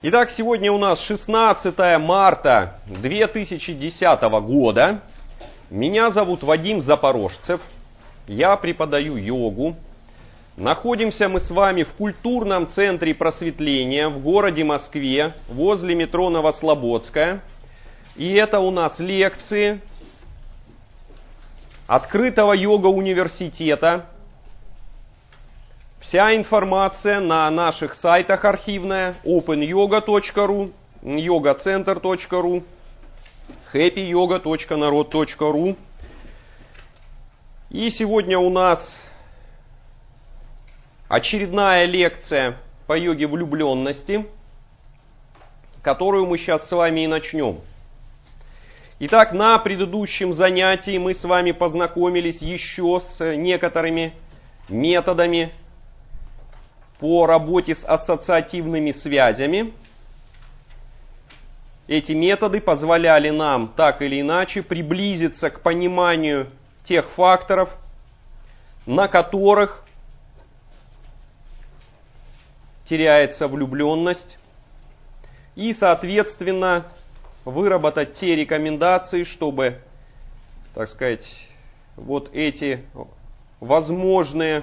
Итак, сегодня у нас 16 марта 2010 года. Меня зовут Вадим Запорожцев. Я преподаю йогу. Находимся мы с вами в культурном центре просветления в городе Москве, возле метро Новослободская. И это у нас лекции открытого йога-университета. Вся информация на наших сайтах архивная: openyoga.ru, yogacenter.ru, happyyoga.narod.ru. И сегодня у нас очередная лекция по йоге влюбленности, которую мы сейчас с вами и начнем. Итак, на предыдущем занятии мы с вами познакомились еще с некоторыми методами по работе с ассоциативными связями. Эти методы позволяли нам так или иначе приблизиться к пониманию тех факторов, на которых теряется влюбленность, и, соответственно, выработать те рекомендации, чтобы, так сказать, вот эти возможные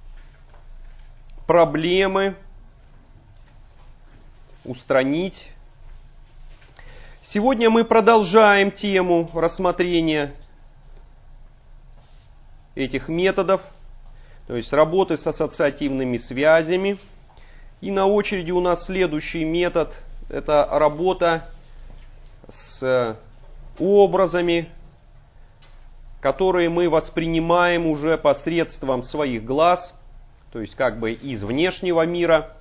проблемы устранить. Сегодня мы продолжаем тему рассмотрения этих методов, то есть работы с ассоциативными связями. И на очереди у нас следующий метод – это работа с образами, которые мы воспринимаем уже посредством своих глаз, то есть как бы из внешнего мира.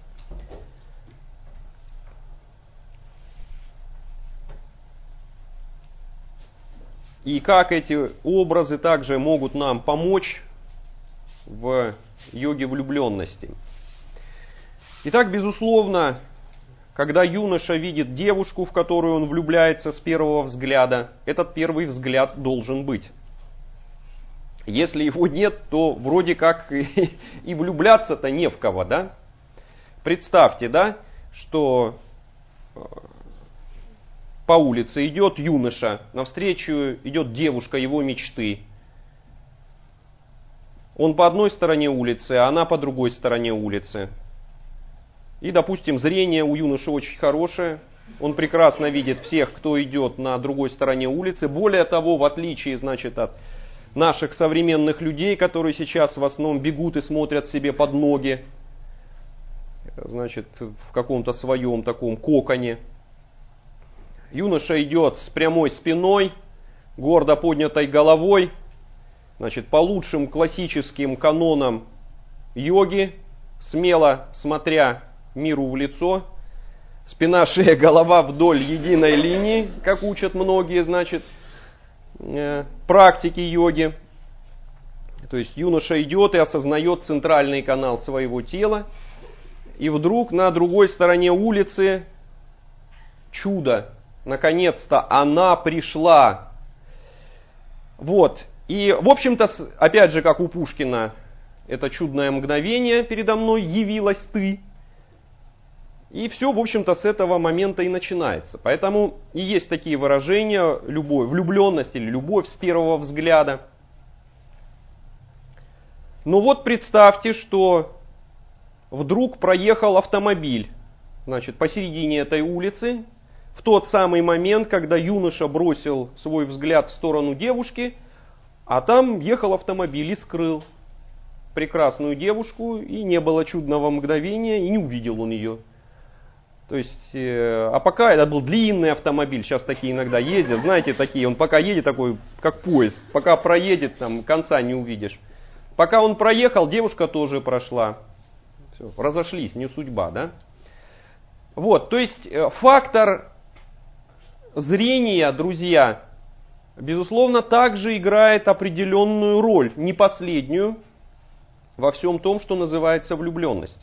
И как эти образы также могут нам помочь в йоге влюбленности. Итак, безусловно, когда юноша видит девушку, в которую он влюбляется с первого взгляда, этот первый взгляд должен быть. Если его нет, то вроде как и влюбляться-то не в кого, да? Представьте, да, что по улице идет юноша, навстречу идет девушка его мечты. Он по одной стороне улицы, а она по другой стороне улицы. И, допустим, зрение у юноши очень хорошее. Он прекрасно видит всех, кто идет на другой стороне улицы. Более того, в отличие, значит, от наших современных людей, которые сейчас в основном бегут и смотрят себе под ноги, значит, в каком-то своем таком коконе. Юноша идет с прямой спиной, гордо поднятой головой, значит, по лучшим классическим канонам йоги, смело смотря миру в лицо, спина, шея, голова вдоль единой линии, как учат многие, значит, практики йоги. То есть юноша идет и осознает центральный канал своего тела, и вдруг на другой стороне улицы чудо, наконец-то она пришла. Вот. И, в общем-то, опять же, как у Пушкина, это чудное мгновение передо мной явилась ты. И все, в общем-то, с этого момента и начинается. Поэтому и есть такие выражения: любовь, влюбленность или любовь с первого взгляда. Но вот представьте, что вдруг проехал автомобиль, значит, посередине этой улицы, в тот самый момент, когда юноша бросил свой взгляд в сторону девушки, а там ехал автомобиль и скрыл прекрасную девушку, и не было чудного мгновения, и не увидел он ее. То есть, а пока это был длинный автомобиль, сейчас такие иногда ездят, знаете, такие, он пока едет такой, как поезд, пока проедет, там конца не увидишь. Пока он проехал, девушка тоже прошла. Все, разошлись, не судьба, да? Вот, то есть, фактор зрения, друзья, безусловно, также играет определенную роль, не последнюю, во всем том, что называется влюбленность.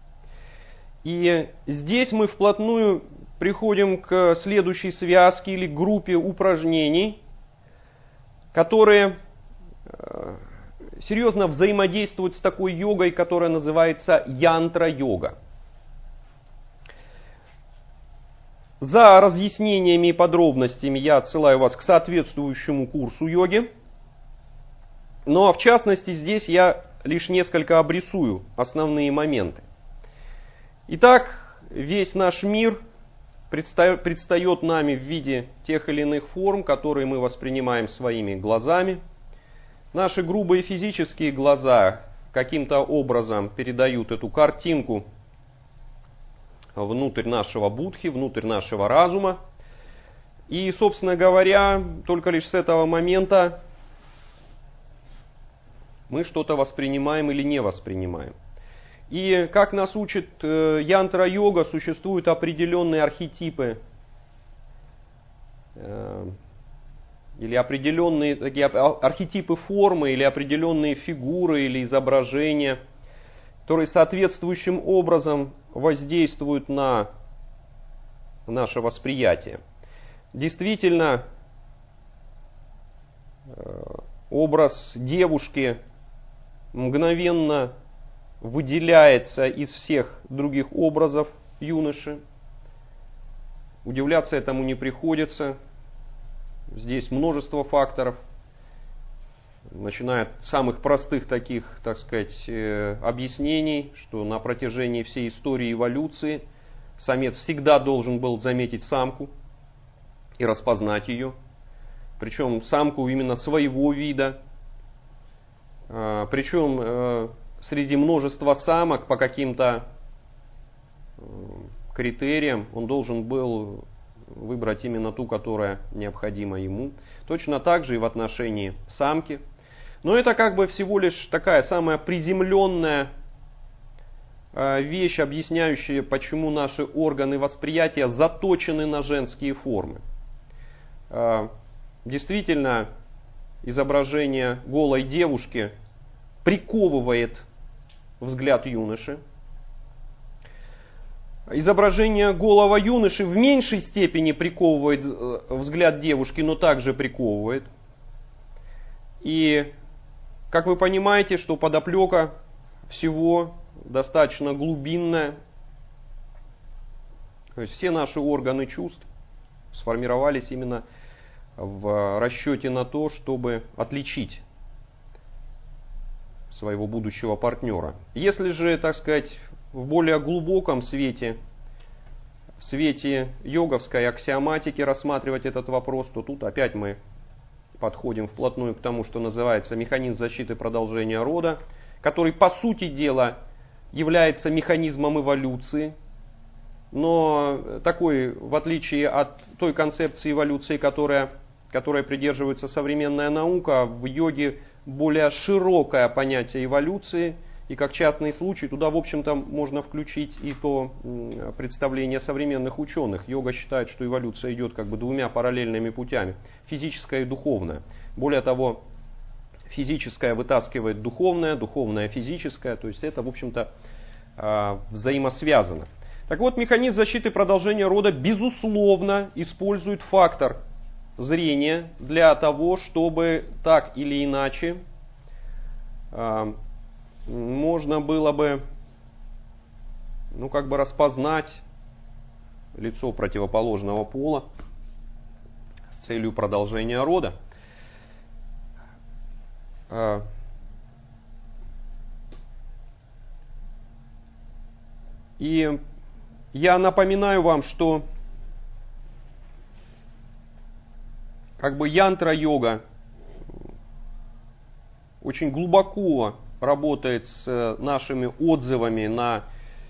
И здесь мы вплотную приходим к следующей связке или группе упражнений, которые серьезно взаимодействуют с такой йогой, которая называется янтра-йога. За разъяснениями и подробностями я отсылаю вас к соответствующему курсу йоги. Но в частности здесь я лишь несколько обрисую основные моменты. Итак, весь наш мир предстает нами в виде тех или иных форм, которые мы воспринимаем своими глазами. Наши грубые физические глаза каким-то образом передают эту картинку внутрь нашего будхи, внутрь нашего разума. И, собственно говоря, только лишь с этого момента мы что-то воспринимаем или не воспринимаем. И как нас учит янтра-йога, существуют определенные архетипы или определенные такие архетипы формы, или определенные фигуры или изображения, которые соответствующим образом воздействуют на наше восприятие. Действительно, образ девушки мгновенно выделяется из всех других образов юноши. Удивляться этому не приходится. Здесь множество факторов, начиная от самых простых таких, так сказать, объяснений, что на протяжении всей истории эволюции самец всегда должен был заметить самку и распознать ее. Причем самку именно своего вида. Причем среди множества самок по каким-то критериям он должен был выбрать именно ту, которая необходима ему. Точно так же и в отношении самки. Но это как бы всего лишь такая самая приземленная вещь, объясняющая, почему наши органы восприятия заточены на женские формы. Действительно, изображение голой девушки приковывает взгляд юноши. Изображение голого юноши в меньшей степени приковывает взгляд девушки, но также приковывает. И, как вы понимаете, что подоплека всего достаточно глубинная. То есть все наши органы чувств сформировались именно в расчете на то, чтобы отличить своего будущего партнера. Если же, так сказать, в более глубоком свете йоговской аксиоматики рассматривать этот вопрос, то тут опять мы подходим вплотную к тому, что называется механизм защиты продолжения рода, который по сути дела является механизмом эволюции, но такой, в отличие от той концепции эволюции, которой придерживается современная наука, в йоге более широкое понятие эволюции, и как частный случай туда, в общем-то, можно включить и то представление современных ученых. Йога считает, что эволюция идет как бы двумя параллельными путями, физическая и духовная. Более того, физическое вытаскивает духовное, духовное физическое, то есть это, в общем-то, взаимосвязано. Так вот, механизм защиты продолжения рода, безусловно, использует фактор зрения для того, чтобы так или иначе можно было бы, распознать лицо противоположного пола с целью продолжения рода. И я напоминаю вам, что янтра-йога очень глубоко работает с нашими отзывами на,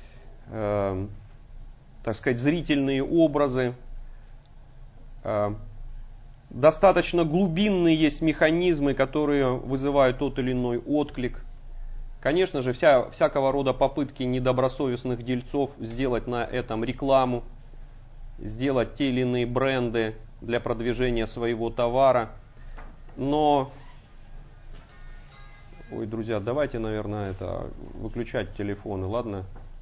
зрительные образы. Достаточно глубинные есть механизмы, которые вызывают тот или иной отклик. Конечно же, всякого рода попытки недобросовестных дельцов сделать на этом рекламу, сделать те или иные бренды для продвижения своего товара. Но, друзья, давайте, наверное, выключать телефоны, ладно?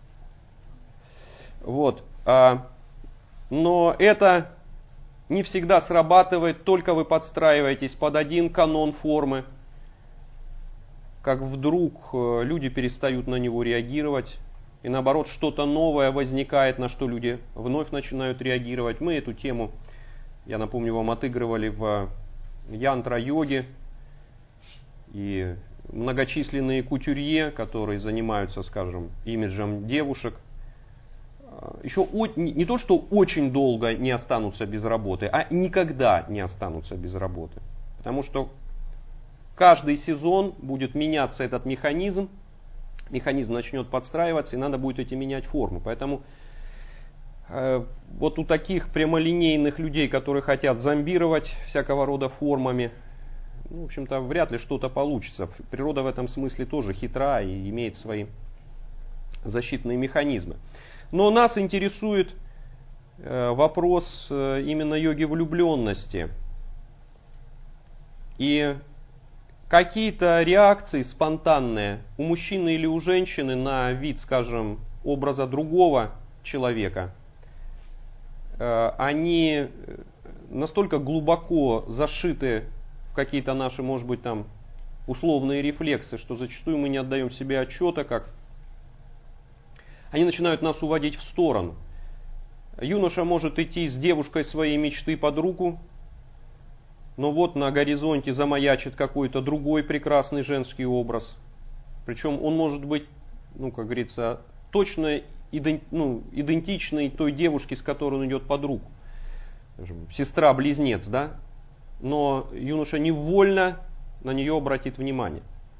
Но это не всегда срабатывает, только вы подстраиваетесь под один канон формы, как вдруг люди перестают на него реагировать, и наоборот что-то новое возникает, на что люди вновь начинают реагировать. Мы эту тему, я напомню вам, отыгрывали в янтра-йоге, и многочисленные кутюрье, которые занимаются, скажем, имиджем девушек, еще не то, что очень долго не останутся без работы, а никогда не останутся без работы. Потому что каждый сезон будет меняться этот механизм начнет подстраиваться, и надо будет эти менять формы. Поэтому вот у таких прямолинейных людей, которые хотят зомбировать всякого рода формами, в общем-то, вряд ли что-то получится. Природа в этом смысле тоже хитра и имеет свои защитные механизмы. Но нас интересует вопрос именно йоги влюбленности. И какие-то реакции спонтанные у мужчины или у женщины на вид, скажем, образа другого человека, они настолько глубоко зашиты в какие-то наши, может быть, там условные рефлексы, что зачастую мы не отдаем себе отчета, как они начинают нас уводить в сторону. Юноша может идти с девушкой своей мечты под руку, но вот на горизонте замаячит какой-то другой прекрасный женский образ. Причем он может быть, как говорится, точно идентичный той девушке, с которой он идет под руку. Сестра-близнец, да? Но юноша невольно на нее обратит внимание.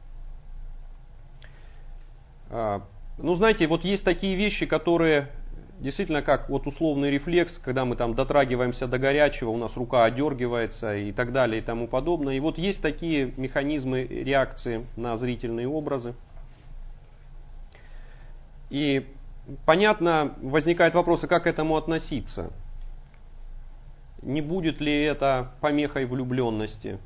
Знаете, вот есть такие вещи, которые действительно как вот условный рефлекс, когда мы там дотрагиваемся до горячего, у нас рука одергивается и так далее и тому подобное. И вот есть такие механизмы реакции на зрительные образы. И понятно, возникает вопрос, как к этому относиться. Не будет ли это помехой влюбленности?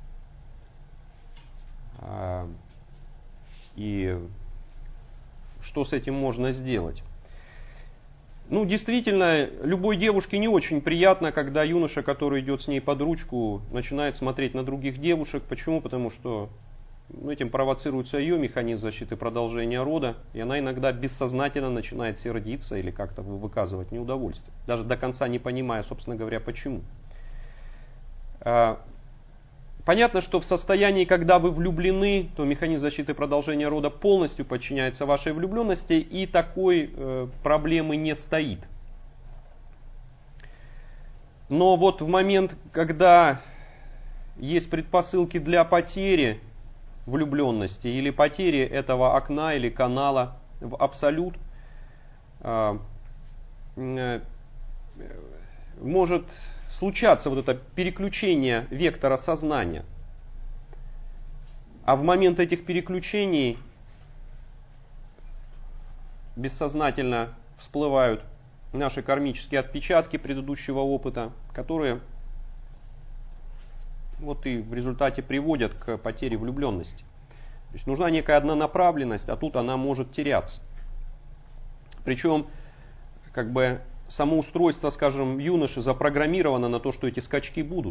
И что с этим можно сделать? Действительно, любой девушке не очень приятно, когда юноша, который идет с ней под ручку, начинает смотреть на других девушек. Почему? Потому что этим провоцируется ее механизм защиты продолжения рода, и она иногда бессознательно начинает сердиться или как-то выказывать неудовольствие, даже до конца не понимая, собственно говоря, почему. Понятно, что в состоянии, когда вы влюблены, то механизм защиты продолжения рода полностью подчиняется вашей влюбленности, и такой проблемы не стоит. Но вот в момент, когда есть предпосылки для потери влюбленности или потери этого окна или канала в абсолют, может случаться вот это переключение вектора сознания. А в момент этих переключений бессознательно всплывают наши кармические отпечатки предыдущего опыта, которые вот и в результате приводят к потере влюбленности. То есть нужна некая однонаправленность, а тут она может теряться. Причем, само устройство, скажем, юноши запрограммировано на то, что эти скачки будут.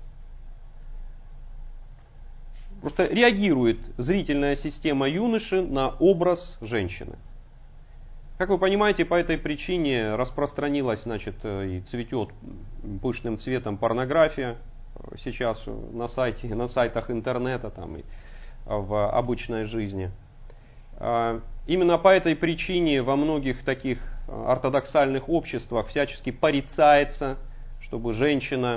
Просто реагирует зрительная система юноши на образ женщины. Как вы понимаете, по этой причине распространилась, и цветет пышным цветом порнография сейчас на сайтах интернета и в обычной жизни. Именно по этой причине во многих таких ортодоксальных обществах всячески порицается, чтобы женщина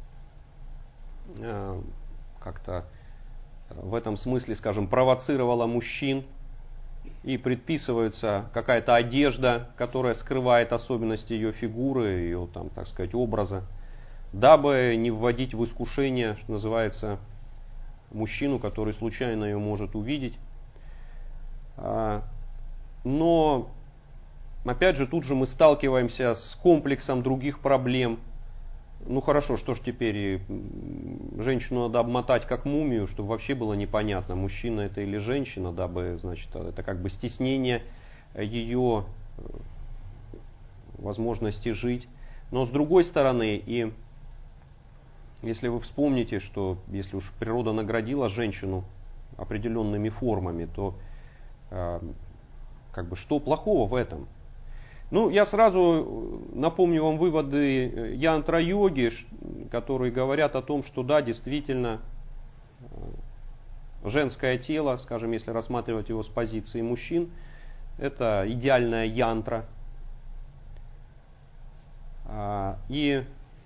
как-то в этом смысле, скажем, провоцировала мужчин, и предписывается какая-то одежда, которая скрывает особенности ее фигуры, ее, образа, дабы не вводить в искушение, что называется, мужчину, который случайно ее может увидеть. Но, опять же, тут же мы сталкиваемся с комплексом других проблем. Хорошо, что ж теперь, женщину надо обмотать как мумию, чтобы вообще было непонятно, мужчина это или женщина, дабы, это стеснение ее возможности жить. Но с другой стороны, и если вы вспомните, что если уж природа наградила женщину определенными формами, то что плохого в этом? Ну, я сразу напомню вам выводы янтра-йоги, которые говорят о том, что да, действительно, женское тело, скажем, если рассматривать его с позиции мужчин, это идеальная янтра. И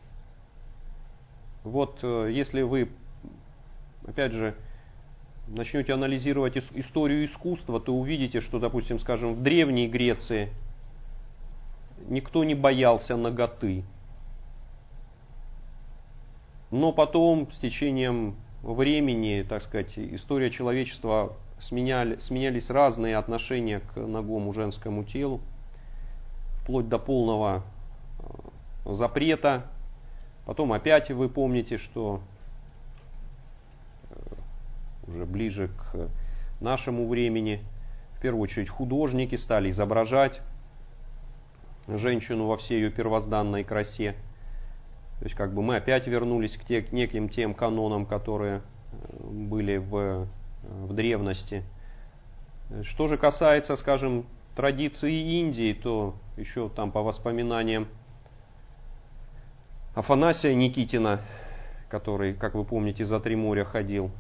вот если вы, опять же, начнете анализировать историю искусства, то увидите, что, допустим, скажем, в Древней Греции никто не боялся наготы. Но потом, с течением времени, так сказать, история человечества сменялись разные отношения к нагому женскому телу, вплоть до полного запрета. Потом опять вы помните, что уже ближе к нашему времени, в первую очередь, художники стали изображать женщину во всей ее первозданной красе. То есть мы опять вернулись к неким тем канонам, которые были в древности. Что же касается, скажем, традиции Индии, то еще там по воспоминаниям Афанасия Никитина, который, как вы помните, за 3 моря ходил,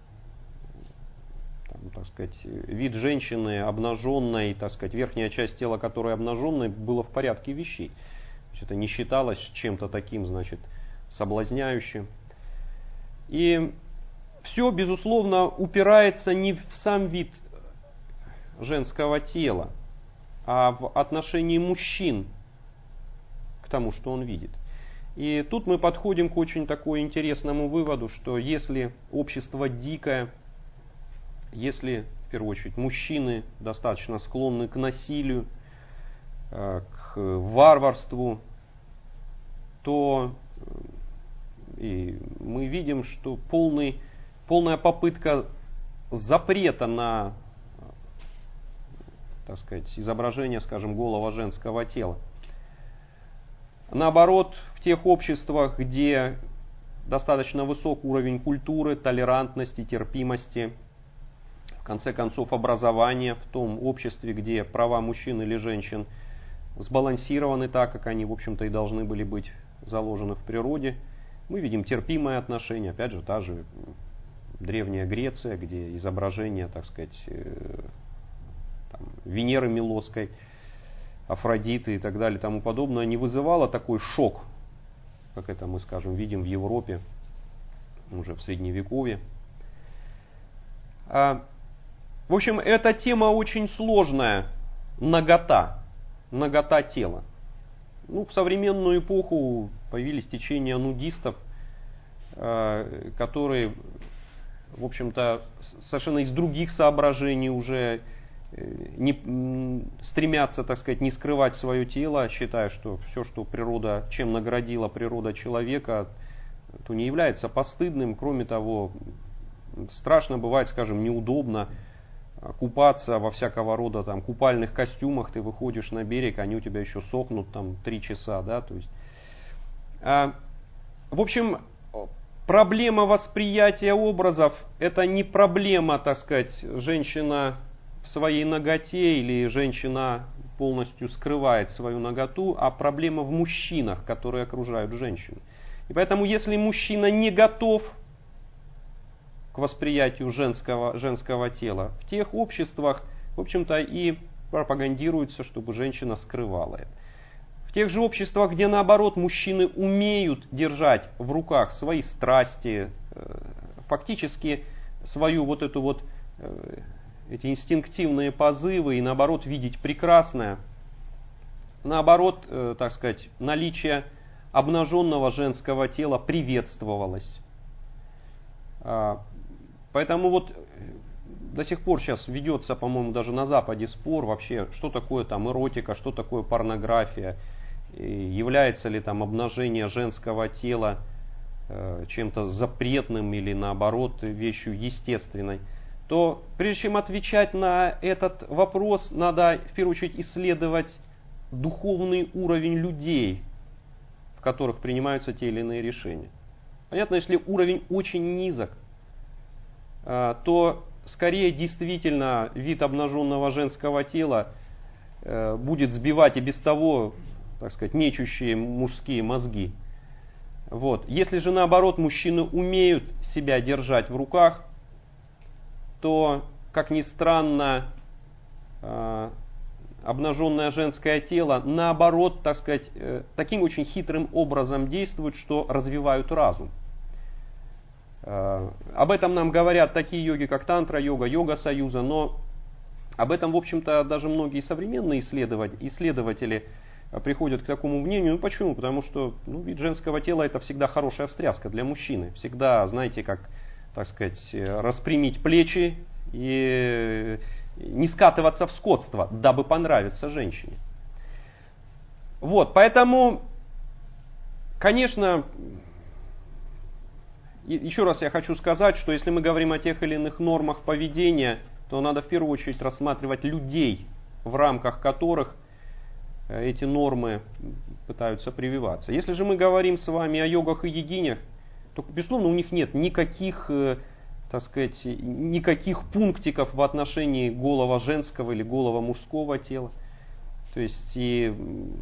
так сказать, вид женщины обнаженной, так сказать, верхняя часть тела которой обнаженной, было в порядке вещей. То есть это не считалось чем-то таким, значит, соблазняющим. И все, безусловно, упирается не в сам вид женского тела, а в отношении мужчин к тому, что он видит. И тут мы подходим к очень такому интересному выводу, что если общество дикое, если, в первую очередь, мужчины достаточно склонны к насилию, к варварству, то и мы видим, что полная попытка запрета на, так сказать, изображение, скажем, голого женского тела. Наоборот, в тех обществах, где достаточно высок уровень культуры, толерантности, терпимости, в конце концов образования, в том обществе, где права мужчин или женщин сбалансированы так, как они, в общем-то, и должны были быть заложены в природе, мы видим терпимое отношение. Опять же, та же Древняя Греция, где изображение, так сказать, Венеры Милосской, Афродиты и так далее и тому подобное, не вызывало такой шок, как это мы, скажем, видим в Европе уже в Средневековье. В общем, эта тема очень сложная. Нагота тела. В современную эпоху появились течения нудистов, которые, в общем-то, совершенно из других соображений уже не стремятся, так сказать, не скрывать свое тело, считая, что все, что природа, чем наградила природа человека, то не является постыдным. Кроме того, страшно бывает, скажем, неудобно купаться во всякого рода купальных костюмах, ты выходишь на берег, они у тебя еще сохнут 3 часа, да, то есть. В общем, проблема восприятия образов — это не проблема, так сказать, женщина в своей наготе или женщина полностью скрывает свою наготу, а проблема в мужчинах, которые окружают женщину. И поэтому, если мужчина не готов к восприятию женского тела, в тех обществах, в общем-то, и пропагандируется, чтобы женщина скрывала это. В тех же обществах, где наоборот мужчины умеют держать в руках свои страсти, фактически свою эти инстинктивные позывы и наоборот видеть прекрасное, наоборот, так сказать, наличие обнаженного женского тела приветствовалось. Поэтому до сих пор сейчас ведется, по-моему, даже на Западе спор вообще, что такое эротика, что такое порнография, является ли обнажение женского тела чем-то запретным или наоборот вещью естественной. То прежде чем отвечать на этот вопрос, надо в первую очередь исследовать духовный уровень людей, в которых принимаются те или иные решения. Понятно, если уровень очень низок, то скорее действительно вид обнаженного женского тела будет сбивать и без того, так сказать, мечущие мужские мозги. Вот. Если же наоборот мужчины умеют себя держать в руках, то, как ни странно, обнаженное женское тело, наоборот, так сказать, таким очень хитрым образом действует, что развивают разум. Об этом нам говорят такие йоги, как тантра-йога, йога-союза, но об этом, в общем-то, даже многие современные исследователи приходят к такому мнению. Ну почему? Потому что вид женского тела — это всегда хорошая встряска для мужчины. Всегда, знаете, как, так сказать, распрямить плечи и не скатываться в скотство, дабы понравиться женщине. Вот, поэтому, конечно, еще раз я хочу сказать, что если мы говорим о тех или иных нормах поведения, то надо в первую очередь рассматривать людей, в рамках которых эти нормы пытаются прививаться. Если же мы говорим с вами о йогах и йогинях, то, безусловно, у них нет никаких, так сказать, никаких пунктиков в отношении голого женского или голого мужского тела. То есть, и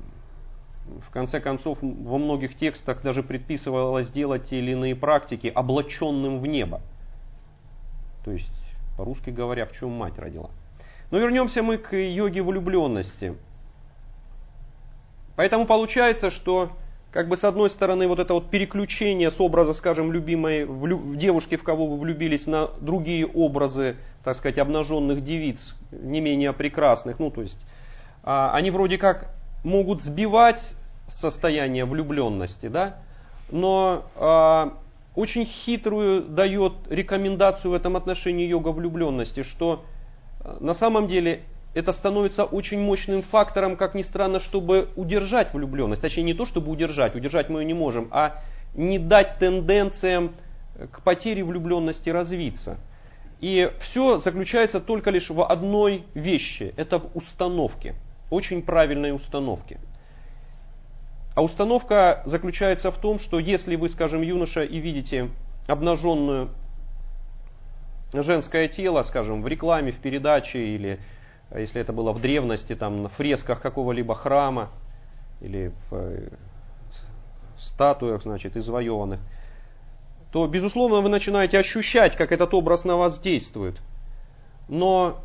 в конце концов, во многих текстах даже предписывалось делать те или иные практики облаченным в небо. То есть, по-русски говоря, в чем мать родила. Но вернемся мы к йоге влюбленности. Поэтому получается, что, как бы с одной стороны, вот это вот переключение с образа, скажем, любимой девушки, в кого вы влюбились, на другие образы, так сказать, обнаженных девиц, не менее прекрасных, то есть, они вроде как могут сбивать состояние влюбленности, да, но очень хитрую дает рекомендацию в этом отношении йога влюбленности, что на самом деле это становится очень мощным фактором, как ни странно, чтобы удержать влюбленность. Точнее, не то, чтобы удержать мы ее не можем, а не дать тенденциям к потере влюбленности развиться. И все заключается только лишь в одной вещи. Это в установке. Очень правильной установке. А установка заключается в том, что если вы, скажем, юноша, и видите обнаженное женское тело, скажем, в рекламе, в передаче, или если это было в древности, там, на фресках какого-либо храма, или в статуях, значит, извоеванных, то, безусловно, вы начинаете ощущать, как этот образ на вас действует. Но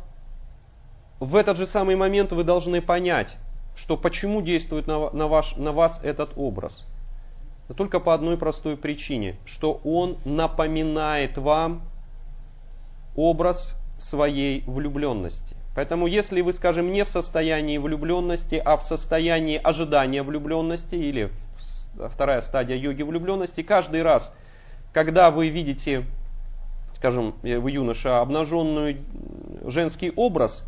в этот же самый момент вы должны понять, что почему действует на вас этот образ. Но только по одной простой причине, что он напоминает вам образ своей влюбленности. Поэтому если вы, скажем, не в состоянии влюбленности, а в состоянии ожидания влюбленности, или вторая стадия йоги влюбленности, каждый раз, когда вы видите, скажем, вы юноша, обнаженный женский образ,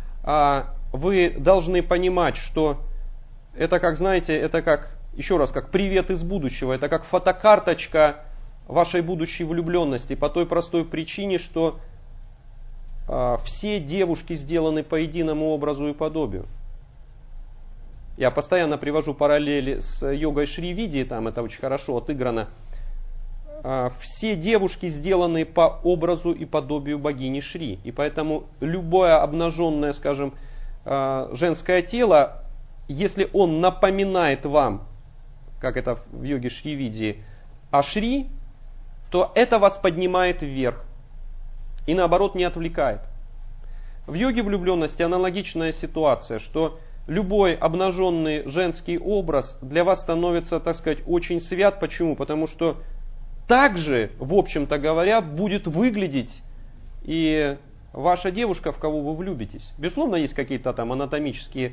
вы должны понимать, что это, как знаете, это как, еще раз, как привет из будущего, это как фотокарточка вашей будущей влюбленности, по той простой причине, что все девушки сделаны по единому образу и подобию. Я постоянно привожу параллели с йогой Шри-Види, там это очень хорошо отыграно. Все девушки сделаны по образу и подобию богини Шри. И поэтому любое обнаженное, скажем, женское тело, если он напоминает вам, как это в йоге Шри-Види, о Шри, то это вас поднимает вверх. И наоборот не отвлекает. В йоге влюбленности аналогичная ситуация, что любой обнаженный женский образ для вас становится, так сказать, очень свят. Почему? Потому что также, в общем-то говоря, будет выглядеть и ваша девушка, в кого вы влюбитесь. Безусловно, есть какие-то там анатомические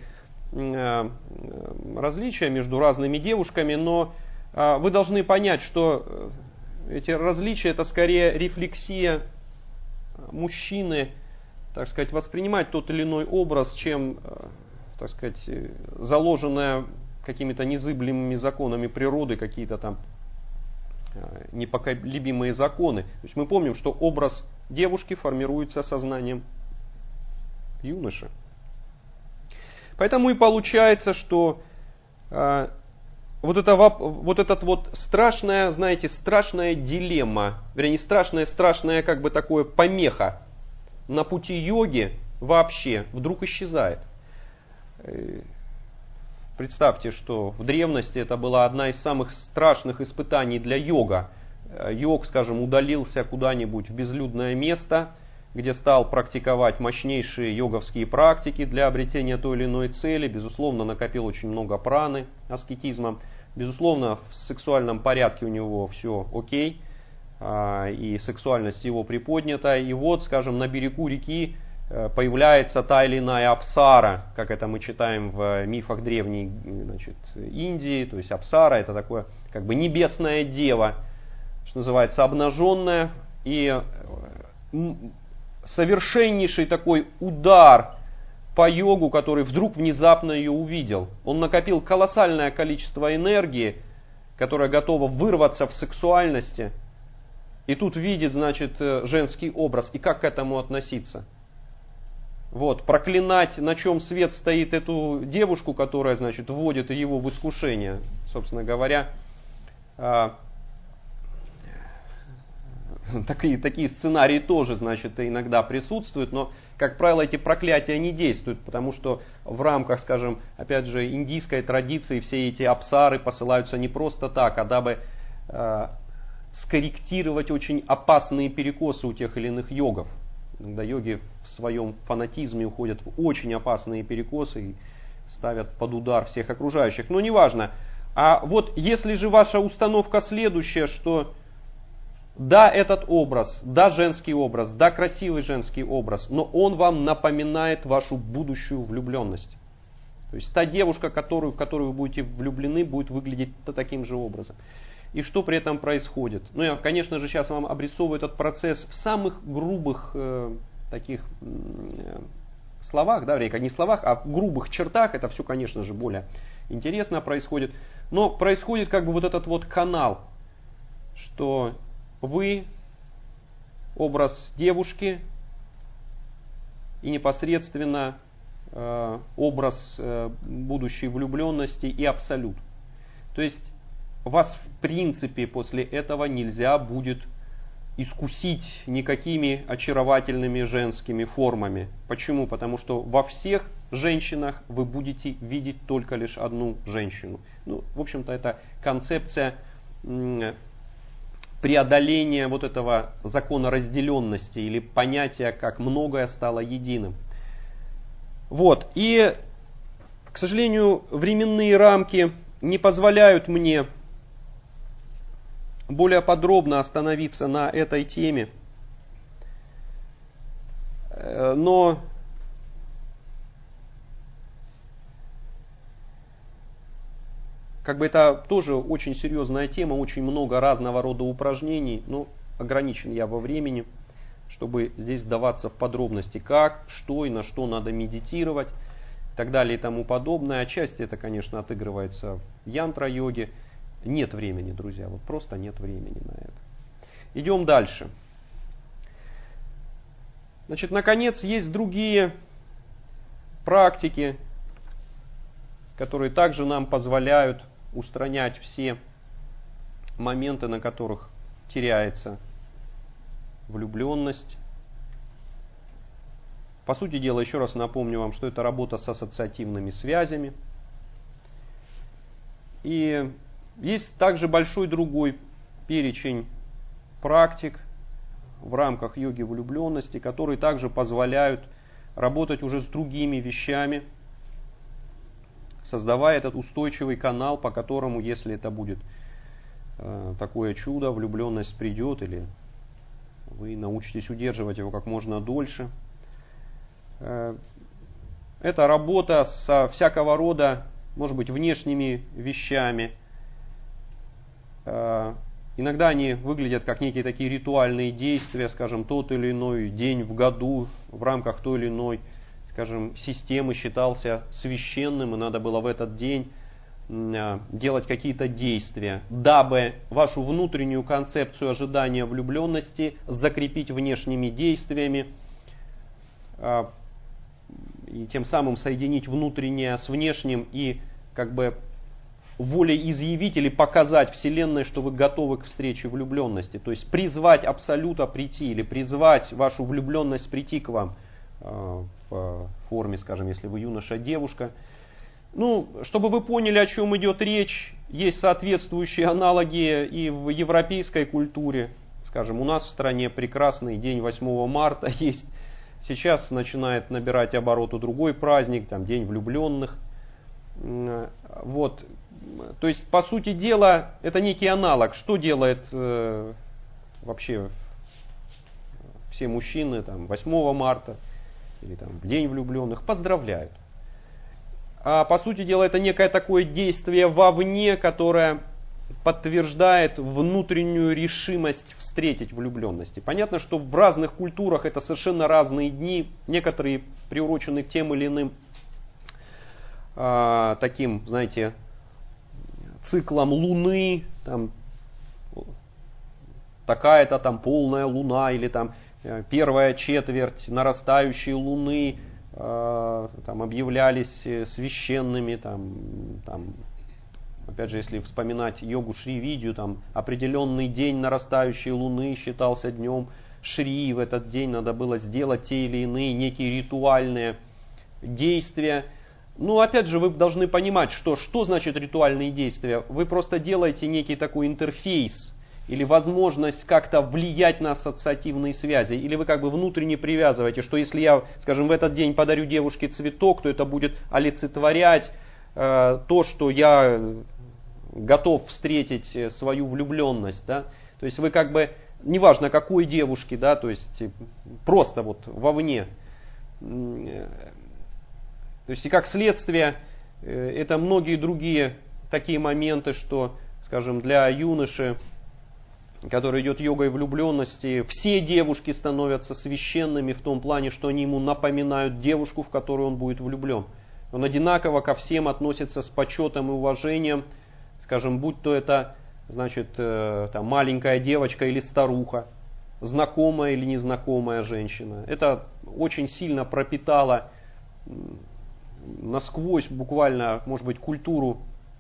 различия между разными девушками, но вы должны понять, что эти различия — это скорее рефлексия мужчины, так сказать, воспринимать тот или иной образ, чем, так сказать, заложенная какими-то незыблемыми законами природы, какие-то там непоколебимые законы. То есть мы помним, что образ девушки формируется сознанием юноши. Поэтому и получается, что вот этот вот страшная, знаете, страшная дилемма, вернее, страшная как бы такое помеха на пути йоги вообще вдруг исчезает. Представьте, что в древности это была одна из самых страшных испытаний для йога. Йог, скажем, удалился куда-нибудь в безлюдное место, где стал практиковать мощнейшие йоговские практики для обретения той или иной цели. Безусловно, накопил очень много праны аскетизма. Безусловно, в сексуальном порядке у него все окей. И сексуальность его приподнята. И вот, скажем, на берегу реки появляется та или иная апсара, как это мы читаем в мифах древней, значит, Индии. То есть апсара — это такое как бы небесная дева, что называется, обнаженная. И совершеннейший такой удар по йогу, который вдруг внезапно ее увидел. Он накопил колоссальное количество энергии, которая готова вырваться в сексуальности. И тут видит, значит, женский образ. И как к этому относиться? Вот, проклинать, на чем свет стоит эту девушку, которая, значит, вводит его в искушение, собственно говоря. Такие сценарии тоже, значит, иногда присутствуют, но, как правило, эти проклятия не действуют, потому что в рамках, скажем, опять же, индийской традиции все эти апсары посылаются не просто так, а дабы скорректировать очень опасные перекосы у тех или иных йогов. Иногда йоги в своем фанатизме уходят в очень опасные перекосы и ставят под удар всех окружающих. Но неважно. А вот если же ваша установка следующая, что да, этот образ, да, женский образ, да, красивый женский образ, но он вам напоминает вашу будущую влюбленность. То есть та девушка, в которую вы будете влюблены, будет выглядеть таким же образом. И что при этом происходит? Ну, я, конечно же, сейчас вам обрисовываю этот процесс в самых грубых таких словах, да, не словах, а в грубых чертах. Это все, конечно же, более интересно происходит. Но происходит как бы вот этот вот канал, что вы образ девушки и непосредственно образ будущей влюбленности и абсолют. То есть вас в принципе после этого нельзя будет искусить никакими очаровательными женскими формами. Почему? Потому что во всех женщинах вы будете видеть только лишь одну женщину. Ну, в общем-то, это концепция преодоления вот этого закона разделенности или понятия, как многое стало единым. Вот. И, к сожалению, временные рамки не позволяют мне более подробно остановиться на этой теме. Но как бы это тоже очень серьезная тема, очень много разного рода упражнений, но ограничен я во времени, чтобы здесь вдаваться в подробности, как, что и на что надо медитировать, и так далее и тому подобное. Отчасти это, конечно, отыгрывается в янтра-йоге. Нет времени, друзья, вот просто нет времени на это. Идем дальше. Значит, наконец, есть другие практики, которые также нам позволяют устранять все моменты, на которых теряется влюбленность. По сути дела, еще раз напомню вам, что это работа с ассоциативными связями. И есть также большой другой перечень практик в рамках йоги влюбленности, которые также позволяют работать уже с другими вещами, создавая этот устойчивый канал, по которому, если это будет такое чудо, влюбленность придет, или вы научитесь удерживать его как можно дольше. Это работа со всякого рода, может быть, внешними вещами. Иногда они выглядят как некие такие ритуальные действия, скажем, тот или иной день в году в рамках той или иной, скажем, системы считался священным, и надо было в этот день делать какие-то действия, дабы вашу внутреннюю концепцию ожидания влюбленности закрепить внешними действиями и тем самым соединить внутреннее с внешним и как бы волеизъявить или показать Вселенной, что вы готовы к встрече влюбленности. То есть призвать Абсолюта прийти или призвать вашу влюбленность прийти к вам. в форме, скажем, если вы юноша, девушка. Ну, чтобы вы поняли, о чем идет речь, есть соответствующие аналоги и в европейской культуре. Скажем, у нас в стране прекрасный день 8 марта есть. Сейчас начинает набирать обороты другой праздник, там, День влюбленных. Вот. То есть, по сути дела, это некий аналог. Что делает вообще все мужчины там, 8 марта или там, День влюбленных? Поздравляют. А по сути дела, это некое такое действие вовне, которое подтверждает внутреннюю решимость встретить влюбленности. Понятно, что в разных культурах это совершенно разные дни. Некоторые приурочены к тем или иным таким, знаете, циклам Луны, там, такая-то там полная Луна, или там первая четверть нарастающей Луны там, объявлялись священными, там, опять же, если вспоминать йогу Шри Видью, там определенный день нарастающей Луны считался днем Шри, в этот день надо было сделать те или иные некие ритуальные действия. Ну, опять же, вы должны понимать, что значит ритуальные действия. Вы просто делаете некий такой интерфейс, или возможность как-то влиять на ассоциативные связи, или вы как бы внутренне привязываете, что если я, скажем, в этот день подарю девушке цветок, то это будет олицетворять то, что я готов встретить свою влюбленность, да? То есть вы как бы, неважно какой девушке, да, то есть просто вот вовне. То есть и как следствие, это многие другие такие моменты, что, скажем, для юноши, который идет йогой влюбленности, все девушки становятся священными в том плане, что они ему напоминают девушку, в которую он будет влюблен. Он одинаково ко всем относится с почетом и уважением, скажем, будь то это, значит, там, маленькая девочка или старуха, знакомая или незнакомая женщина. Это очень сильно пропитало насквозь буквально, может быть, культуру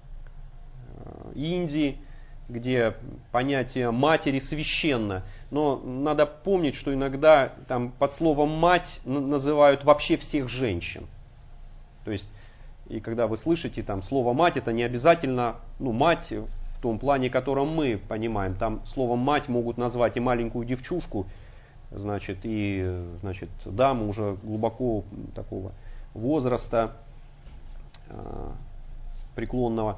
Индии, где понятие матери священно. Но надо помнить, что иногда там под словом мать называют вообще всех женщин. То есть, и когда вы слышите там слово мать, это не обязательно мать в том плане, котором мы понимаем. Там словом мать могут назвать и маленькую девчушку, значит, и даму уже глубоко такого возраста преклонного.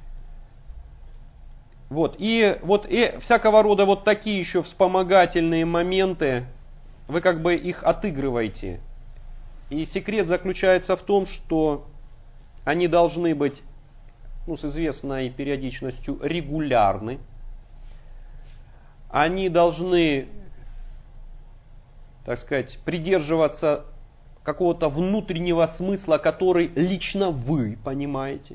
И всякого рода вот такие еще вспомогательные моменты, вы как бы их отыгрываете. И секрет заключается в том, что они должны быть с известной периодичностью регулярны. Они должны, так сказать, придерживаться какого-то внутреннего смысла, который лично вы понимаете.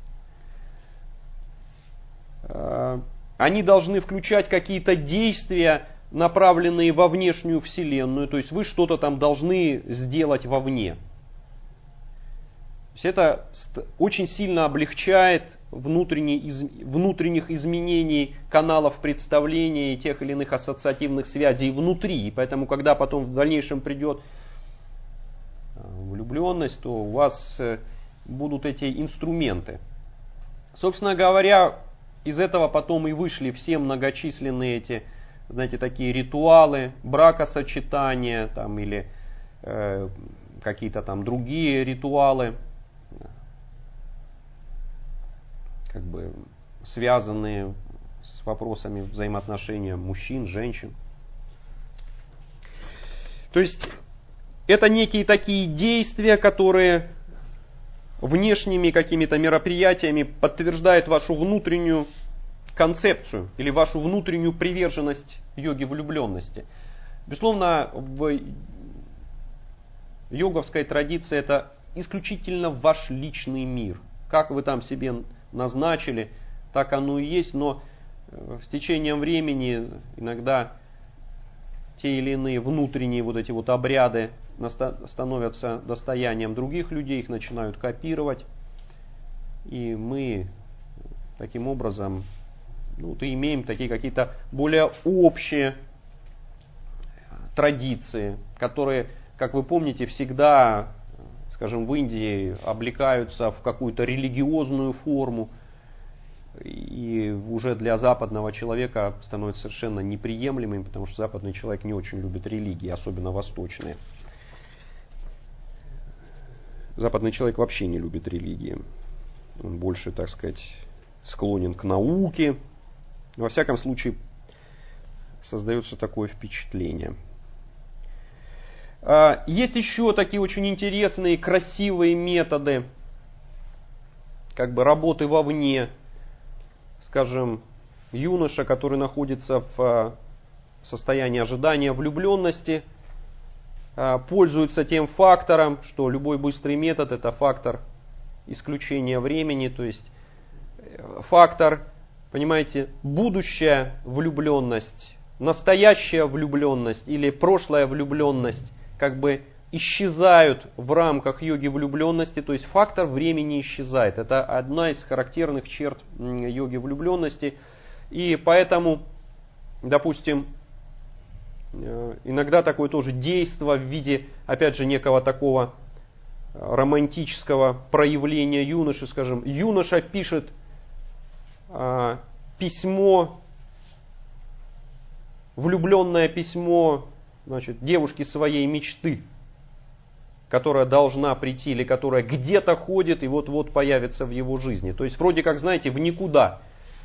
Они должны включать какие-то действия, направленные во внешнюю вселенную. То есть вы что-то там должны сделать вовне. То есть это очень сильно облегчает внутренних изменений каналов представления и тех или иных ассоциативных связей внутри. И поэтому, когда потом в дальнейшем придет влюбленность, то у вас будут эти инструменты. Собственно говоря, из этого потом и вышли все многочисленные эти, знаете, такие ритуалы бракосочетания там, или какие-то там другие ритуалы, как бы связанные с вопросами взаимоотношения мужчин, женщин. То есть это некие такие действия, которые внешними какими-то мероприятиями подтверждает вашу внутреннюю концепцию или вашу внутреннюю приверженность йоге влюбленности. Безусловно, в йоговской традиции это исключительно ваш личный мир. Как вы там себе назначили, так оно и есть, но с течением времени иногда те или иные внутренние вот эти вот обряды становятся достоянием других людей, их начинают копировать. И мы таким образом имеем такие какие-то более общие традиции, которые как вы помните, всегда, скажем, в Индии облекаются в какую-то религиозную форму. И уже для западного человека становится совершенно неприемлемым, потому что западный человек не очень любит религии, особенно восточные. Западный человек вообще не любит религии. Он больше, так сказать, склонен к науке. Во всяком случае, создается такое впечатление. Есть еще такие очень интересные, красивые методы как бы работы вовне. Скажем, юноша, который находится в состоянии ожидания влюбленности, пользуется тем фактором, что любой быстрый метод — это фактор исключения времени, то есть фактор, понимаете, будущая влюбленность, настоящая влюбленность или прошлая влюбленность как бы исчезают в рамках йоги влюбленности, то есть фактор времени исчезает. Это одна из характерных черт йоги влюбленности. И поэтому, допустим, иногда такое тоже действие в виде, опять же, некого такого романтического проявления юноши, скажем, юноша пишет письмо, влюбленное письмо, значит, девушке своей мечты, которая должна прийти или которая где-то ходит и вот-вот появится в его жизни. То есть вроде как, знаете, в никуда.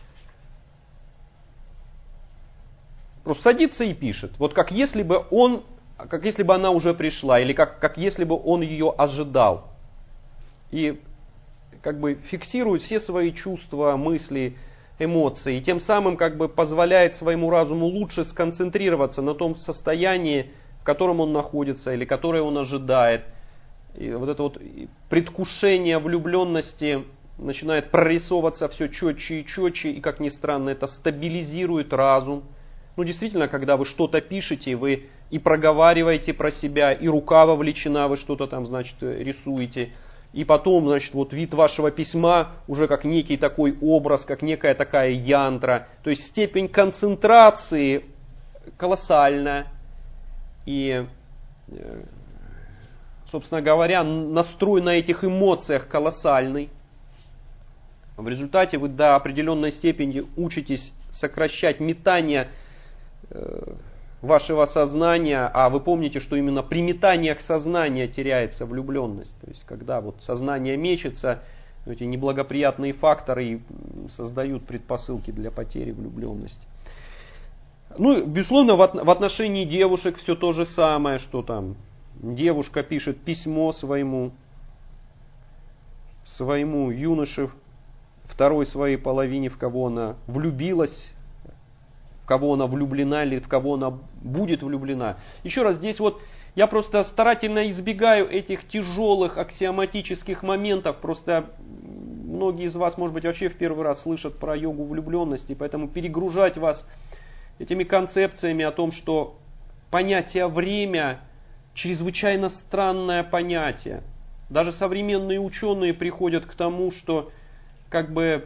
Просто садится и пишет. Вот как если бы она уже пришла, или как если бы он ее ожидал. И как бы фиксирует все свои чувства, мысли, эмоции. И тем самым как бы позволяет своему разуму лучше сконцентрироваться на том состоянии, в котором он находится или которое он ожидает. И вот это вот предвкушение влюбленности начинает прорисовываться все четче и четче, и, как ни странно, это стабилизирует разум. Ну, действительно, когда вы что-то пишете, вы и проговариваете про себя, и рука вовлечена, вы что-то там, значит, рисуете. И потом, значит, вот вид вашего письма уже как некий такой образ, как некая такая янтра. То есть степень концентрации колоссальная. И, собственно говоря, настрой на этих эмоциях колоссальный. В результате вы до определенной степени учитесь сокращать метание вашего сознания, а вы помните, что именно при метаниях сознания теряется влюбленность. То есть, когда вот сознание мечется, эти неблагоприятные факторы создают предпосылки для потери влюбленности. Ну, безусловно, в отношении девушек все то же самое, что там девушка пишет письмо своему юноше, второй своей половине, в кого она влюбилась, в кого она влюблена или в кого она будет влюблена. Еще раз, здесь вот я просто старательно избегаю этих тяжелых аксиоматических моментов. Просто многие из вас, может быть, вообще в первый раз слышат про йогу влюбленности, поэтому перегружать вас этими концепциями о том, что понятие время чрезвычайно странное понятие. Даже современные ученые приходят к тому, что как бы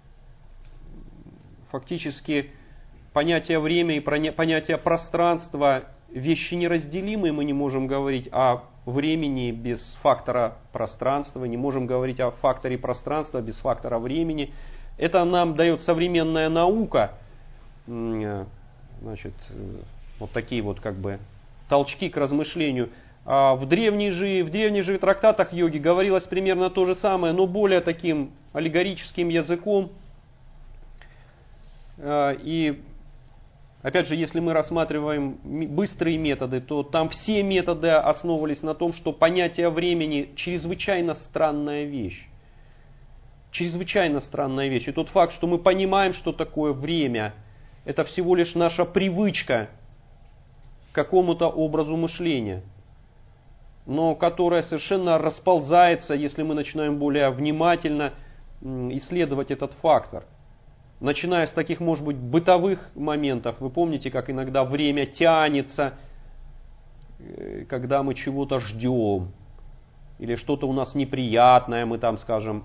фактически понятие время и понятие пространства вещи неразделимые, мы не можем говорить о времени без фактора пространства, не можем говорить о факторе пространства без фактора времени. Это нам дает современная наука, значит, вот такие вот как бы толчки к размышлению. А в древних же трактатах йоги говорилось примерно то же самое, но более таким аллегорическим языком. И опять же, если мы рассматриваем быстрые методы, то там все методы основывались на том, что понятие времени чрезвычайно странная вещь. Чрезвычайно странная вещь. И тот факт, что мы понимаем, что такое время, это всего лишь наша привычка к какому-то образу мышления, но которая совершенно расползается, если мы начинаем более внимательно исследовать этот фактор. Начиная с таких, может быть, бытовых моментов. Вы помните, как иногда время тянется, когда мы чего-то ждем. Или что-то у нас неприятное, мы там, скажем,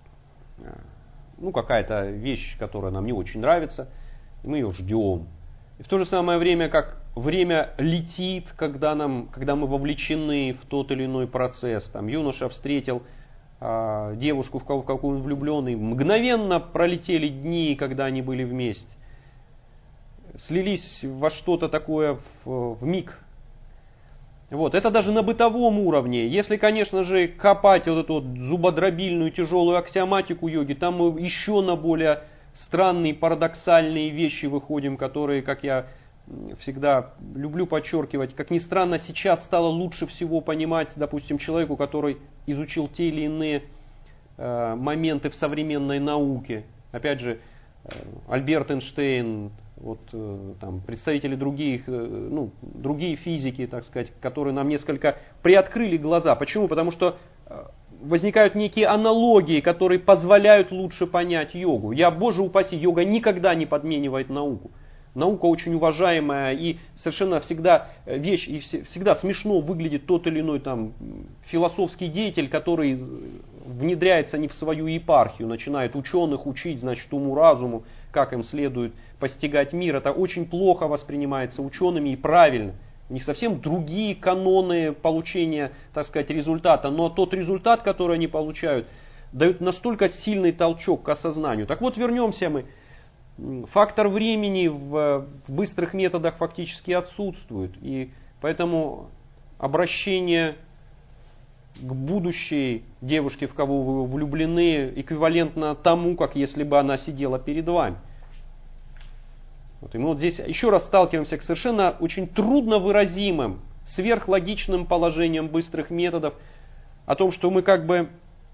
какая-то вещь, которая нам не очень нравится, и мы ее ждем. И в то же самое время, как время летит, когда мы вовлечены в тот или иной процесс. Там юноша встретил девушку, в какую он влюбленный, мгновенно пролетели дни, когда они были вместе. Слились во что-то такое в миг. Вот. Это даже на бытовом уровне. Если, конечно же, копать вот эту вот зубодробильную тяжелую аксиоматику йоги, там мы еще на более странные, парадоксальные вещи выходим, которые, как я всегда люблю подчеркивать, как ни странно, сейчас стало лучше всего понимать, допустим, человеку, который изучил те или иные моменты в современной науке. Опять же, Альберт Эйнштейн, вот, там, представители другие физики, так сказать, которые нам несколько приоткрыли глаза. Почему? Потому что возникают некие аналогии, которые позволяют лучше понять йогу. Боже упаси, йога никогда не подменивает науку. Наука очень уважаемая и совершенно всегда вещь, и всегда смешно выглядит тот или иной там философский деятель, который внедряется не в свою епархию, начинает ученых учить, значит, уму-разуму, как им следует постигать мир. Это очень плохо воспринимается учеными и правильно. У них совсем другие каноны получения, так сказать, результата. Но тот результат, который они получают, дает настолько сильный толчок к осознанию. Так вот, вернемся мы. Фактор времени в быстрых методах фактически отсутствует. И поэтому обращение к будущей девушке, в кого вы влюблены, эквивалентно тому, как если бы она сидела перед вами. Вот, и мы вот здесь еще раз сталкиваемся с совершенно очень трудно выразимым, сверхлогичным положением быстрых методов, о том, что мы как бы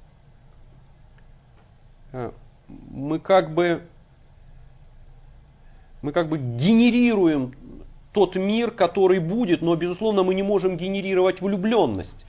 генерируем тот мир, который будет, но, безусловно, мы не можем генерировать влюбленность.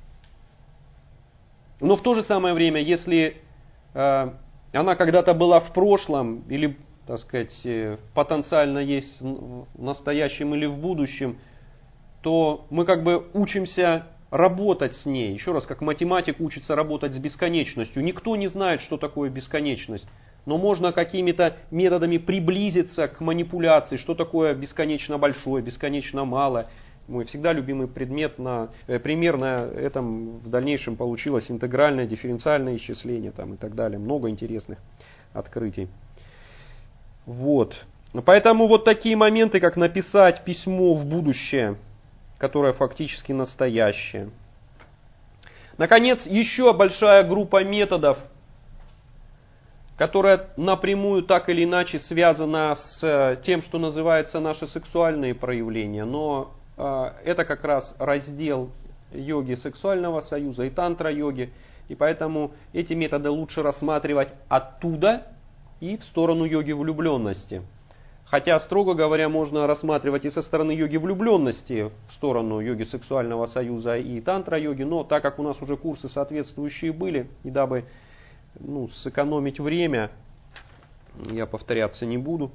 Но в то же самое время, если она когда-то была в прошлом, или, так сказать, потенциально есть в настоящем или в будущем, то мы как бы учимся работать с ней. Еще раз, как математик учится работать с бесконечностью. Никто не знает, что такое бесконечность. Но можно какими-то методами приблизиться к манипуляции, что такое бесконечно большое, бесконечно малое. Мой всегда любимый пример на этом в дальнейшем получилось интегральное дифференциальное исчисление там, и так далее. Много интересных открытий. Вот. Поэтому вот такие моменты, как написать письмо в будущее, которое фактически настоящее. Наконец, еще большая группа методов, которая напрямую так или иначе связана с тем, что называется наши сексуальные проявления. Но это как раз раздел йоги сексуального союза и тантра-йоги. И поэтому эти методы лучше рассматривать оттуда и в сторону йоги влюбленности. Хотя, строго говоря, можно рассматривать и со стороны йоги влюбленности в сторону йоги сексуального союза и тантра-йоги. Но так как у нас уже курсы соответствующие были, и дабы сэкономить время, я повторяться не буду.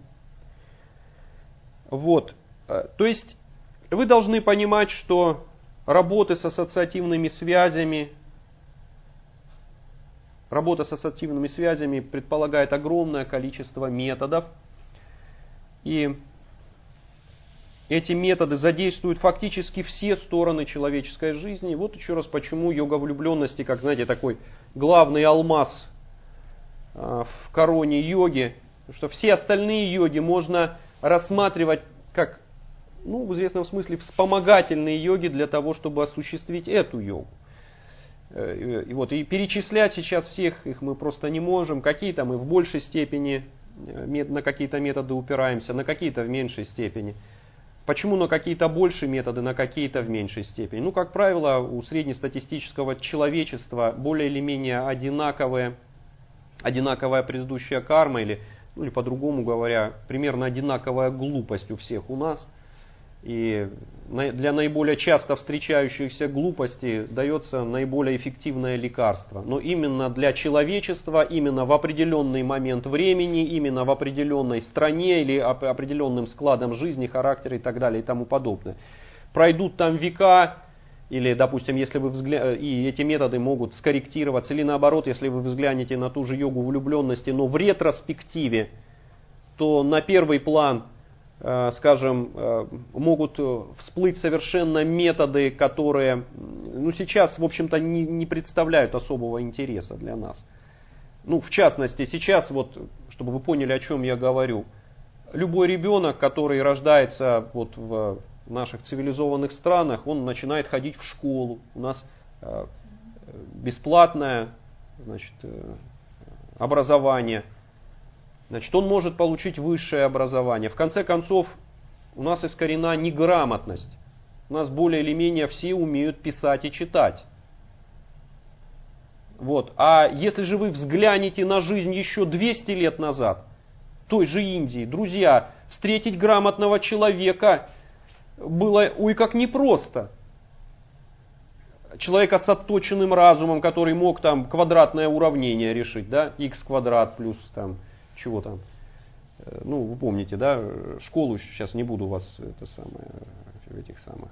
Вот. То есть вы должны понимать, что работа с ассоциативными связями предполагает огромное количество методов. И эти методы задействуют фактически все стороны человеческой жизни. И вот еще раз, почему йога влюбленности, как, знаете, такой главный алмаз в короне йоги. Потому что все остальные йоги можно рассматривать как, в известном смысле, вспомогательные йоги для того, чтобы осуществить эту йогу. И перечислять сейчас всех их мы просто не можем. Какие-то мы в большей степени на какие-то методы упираемся, на какие-то в меньшей степени. Почему на какие-то больше методы, на какие-то в меньшей степени? Как правило, у среднестатистического человечества более или менее одинаковая предыдущая карма, или по-другому говоря, примерно одинаковая глупость у всех у нас. И для наиболее часто встречающихся глупостей дается наиболее эффективное лекарство. Но именно для человечества, именно в определенный момент времени, именно в определенной стране или определенным складом жизни, характера и так далее и тому подобное. Пройдут там века, или, допустим, если вы и эти методы могут скорректироваться, или наоборот, если вы взглянете на ту же йогу влюбленности, но в ретроспективе, то на первый план скажем, могут всплыть совершенно методы, которые сейчас, в общем-то, не представляют особого интереса для нас. В частности, сейчас, чтобы вы поняли, о чем я говорю, любой ребенок, который рождается в наших цивилизованных странах, он начинает ходить в школу. У нас бесплатное, образование. Он может получить высшее образование. В конце концов, у нас искорена неграмотность. У нас более или менее все умеют писать и читать. А если же вы взглянете на жизнь еще 200 лет назад, той же Индии, друзья, встретить грамотного человека было как непросто. Человека с отточенным разумом, который мог квадратное уравнение решить, x квадрат плюс чего там. Вы помните, школу сейчас не буду вас в этих самых.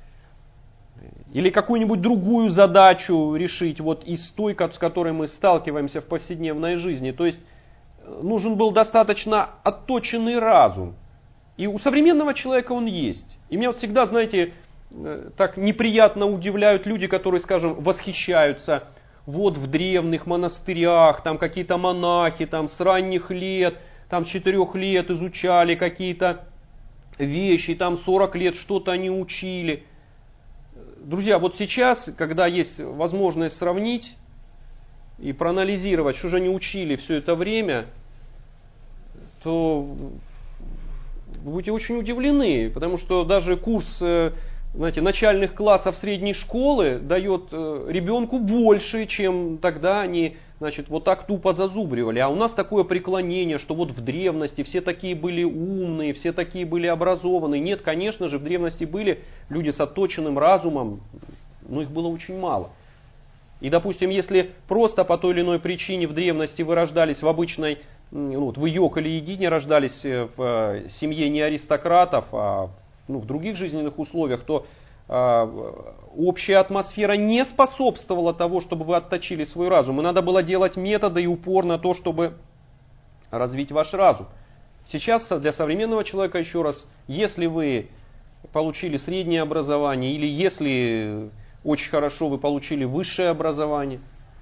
Или какую-нибудь другую задачу решить, из той, с которой мы сталкиваемся в повседневной жизни. То есть нужен был достаточно отточенный разум. И у современного человека он есть. И меня всегда, знаете, так неприятно удивляют люди, которые, скажем, восхищаются. В древних монастырях, какие-то монахи, с ранних лет, 4 лет изучали какие-то вещи, 40 лет что-то они учили. Друзья, сейчас, когда есть возможность сравнить и проанализировать, что же они учили все это время, то вы будете очень удивлены, потому что даже курс начальных классов средней школы дает ребенку больше, чем тогда они так тупо зазубривали. А у нас такое преклонение, что в древности все такие были умные, все такие были образованные. Нет, конечно же, в древности были люди с отточенным разумом, но их было очень мало. И, допустим, если просто по той или иной причине в древности вы рождались в обычной, вы Йог или Едине рождались в семье не аристократов, а в других жизненных условиях, то общая атмосфера не способствовала того, чтобы вы отточили свой разум. И надо было делать методы и упор на то, чтобы развить ваш разум. Сейчас для современного человека, еще раз, если вы получили среднее образование или если очень хорошо вы получили высшее образование,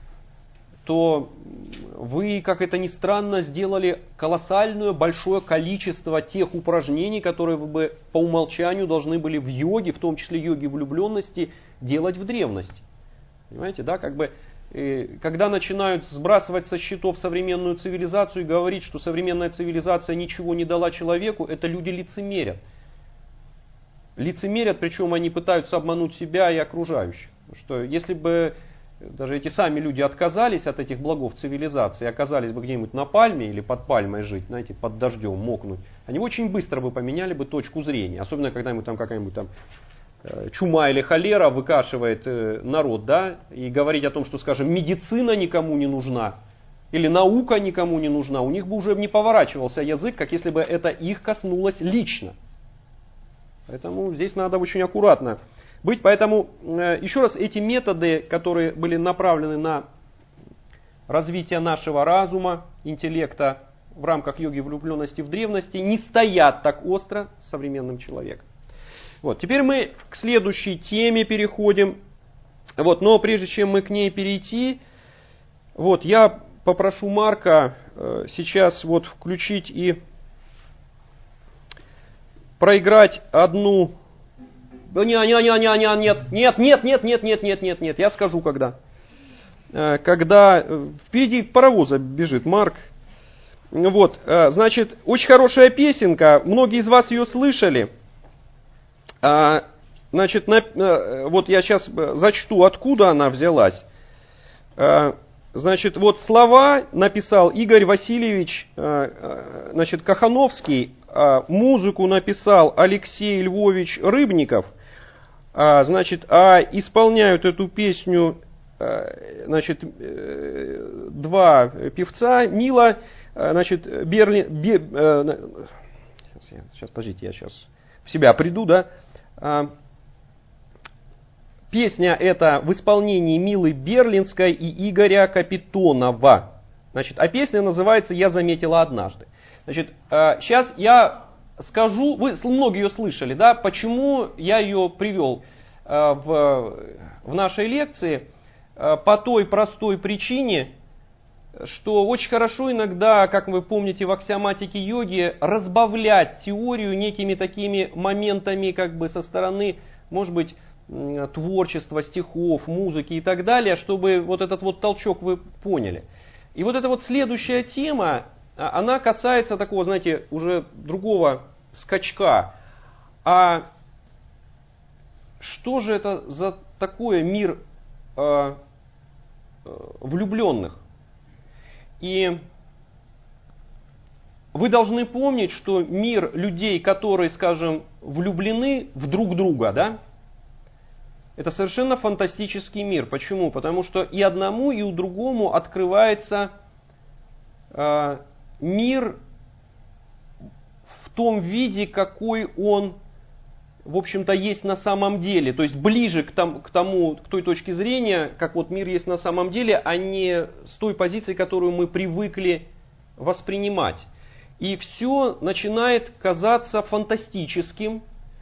то вы, как это ни странно, сделали колоссальное большое количество тех упражнений, которые вы бы по умолчанию должны были в йоге, в том числе йоге влюбленности, делать в древности. Понимаете, когда начинают сбрасывать со счетов современную цивилизацию и говорить, что современная цивилизация ничего не дала человеку, это люди лицемерят. Лицемерят, причем они пытаются обмануть себя и окружающих. Что если бы даже эти сами люди отказались от этих благов цивилизации, оказались бы где-нибудь на пальме или под пальмой жить, под дождем мокнуть, они очень быстро бы поменяли бы точку зрения. Особенно, когда какая-нибудь чума или холера выкашивает народ, и говорить о том, что, скажем, медицина никому не нужна, или наука никому не нужна, у них бы уже не поворачивался язык, как если бы это их коснулось лично. Поэтому здесь надо очень аккуратно быть. Поэтому, еще раз, эти методы, которые были направлены на развитие нашего разума, интеллекта в рамках йоги влюбленности в древности, не стоят так остро с современным человеком. Теперь мы к следующей теме переходим. Но прежде чем мы к ней перейти, я попрошу Марка сейчас включить и проиграть одну... Нет, я скажу когда. Когда впереди паровоза бежит Марк. Очень хорошая песенка, многие из вас ее слышали. Я сейчас зачту, откуда она взялась. Слова написал Игорь Васильевич Кахановский, музыку написал Алексей Львович Рыбников, исполняют эту песню два певца, Мила, сейчас, подождите, я сейчас в себя приду, Песня эта в исполнении Милы Берлинской и Игоря Капитонова. А песня называется «Я заметила однажды». Сейчас я скажу, вы многие ее слышали, да, почему я ее привел в нашей лекции, по той простой причине, что очень хорошо иногда, как вы помните в аксиоматике йоги, разбавлять теорию некими такими моментами как бы со стороны, может быть, творчества, стихов, музыки и так далее, чтобы вот этот вот толчок вы поняли. И вот эта вот следующая тема, она касается такого, знаете, уже другого скачка. А что же это за такое мир влюбленных? И вы должны помнить, что мир людей, которые, скажем, влюблены в друг друга, да, это совершенно фантастический мир. Почему? Потому что и одному, и у другому открывается мир в том виде, какой он, в общем-то, есть на самом деле. То есть ближе к той точке зрения, как вот мир есть на самом деле, а не с той позиции, которую мы привыкли воспринимать. И все начинает казаться фантастическим.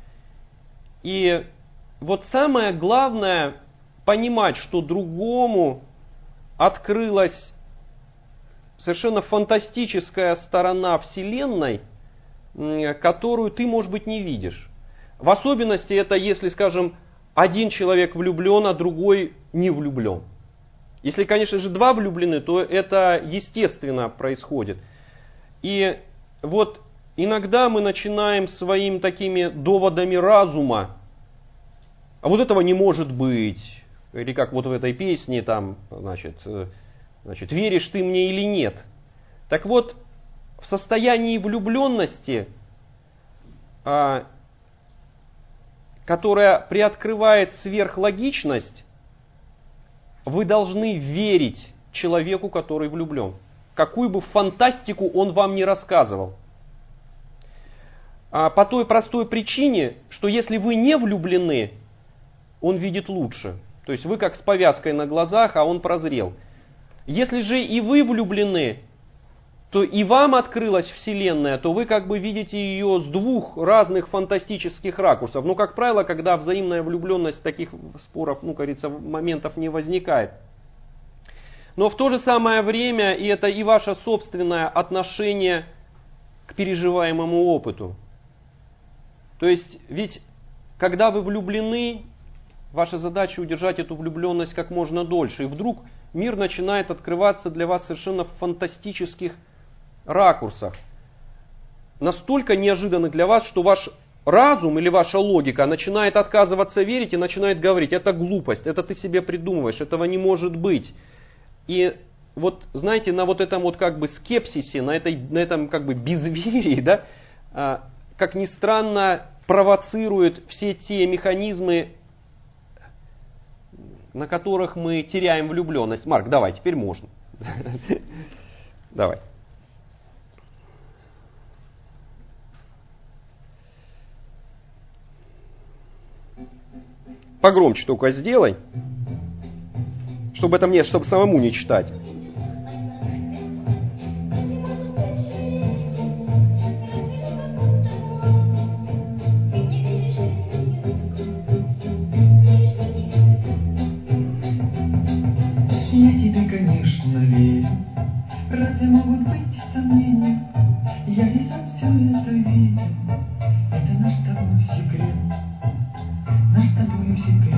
И вот самое главное понимать, что другому открылась совершенно фантастическая сторона Вселенной, которую ты, может быть, не видишь. В особенности это, если, скажем, один человек влюблен, а другой не влюблен. Если, конечно же, два влюблены, то это естественно происходит. И вот иногда мы начинаем своими такими доводами разума, а вот этого не может быть. Или как вот в этой песне, там, значит, веришь ты мне или нет. Так вот, в состоянии влюбленности, которая приоткрывает сверхлогичность, вы должны верить человеку, который влюблен. Какую бы фантастику он вам не рассказывал. По той простой причине, что если вы не влюблены, он видит лучше. То есть вы как с повязкой на глазах, а он прозрел. Если же и вы влюблены, то и вам открылась Вселенная, то вы как бы видите ее с двух разных фантастических ракурсов. Но, как правило, когда взаимная влюбленность, таких споров, говорится, моментов не возникает. Но в то же самое время, и это и ваше собственное отношение к переживаемому опыту. То есть, ведь, когда вы влюблены, ваша задача удержать эту влюбленность как можно дольше. И вдруг мир начинает открываться для вас совершенно в фантастических ракурсах. Настолько неожиданных для вас, что ваш разум или ваша логика начинает отказываться верить и начинает говорить: это глупость, это ты себе придумываешь, этого не может быть. И вот, знаете, на вот этом вот как бы скепсисе, на этом как бы безверии, да, как ни странно, провоцируют все те механизмы, на которых мы теряем влюбленность. Марк, давай, теперь можно. Давай. Погромче только сделай, чтобы это мне, чтобы самому не читать. Я тебе, конечно, верю. Разве могут быть сомнения? Я и сам все это видел. Это наш с тобой секрет. Наш с тобой секрет.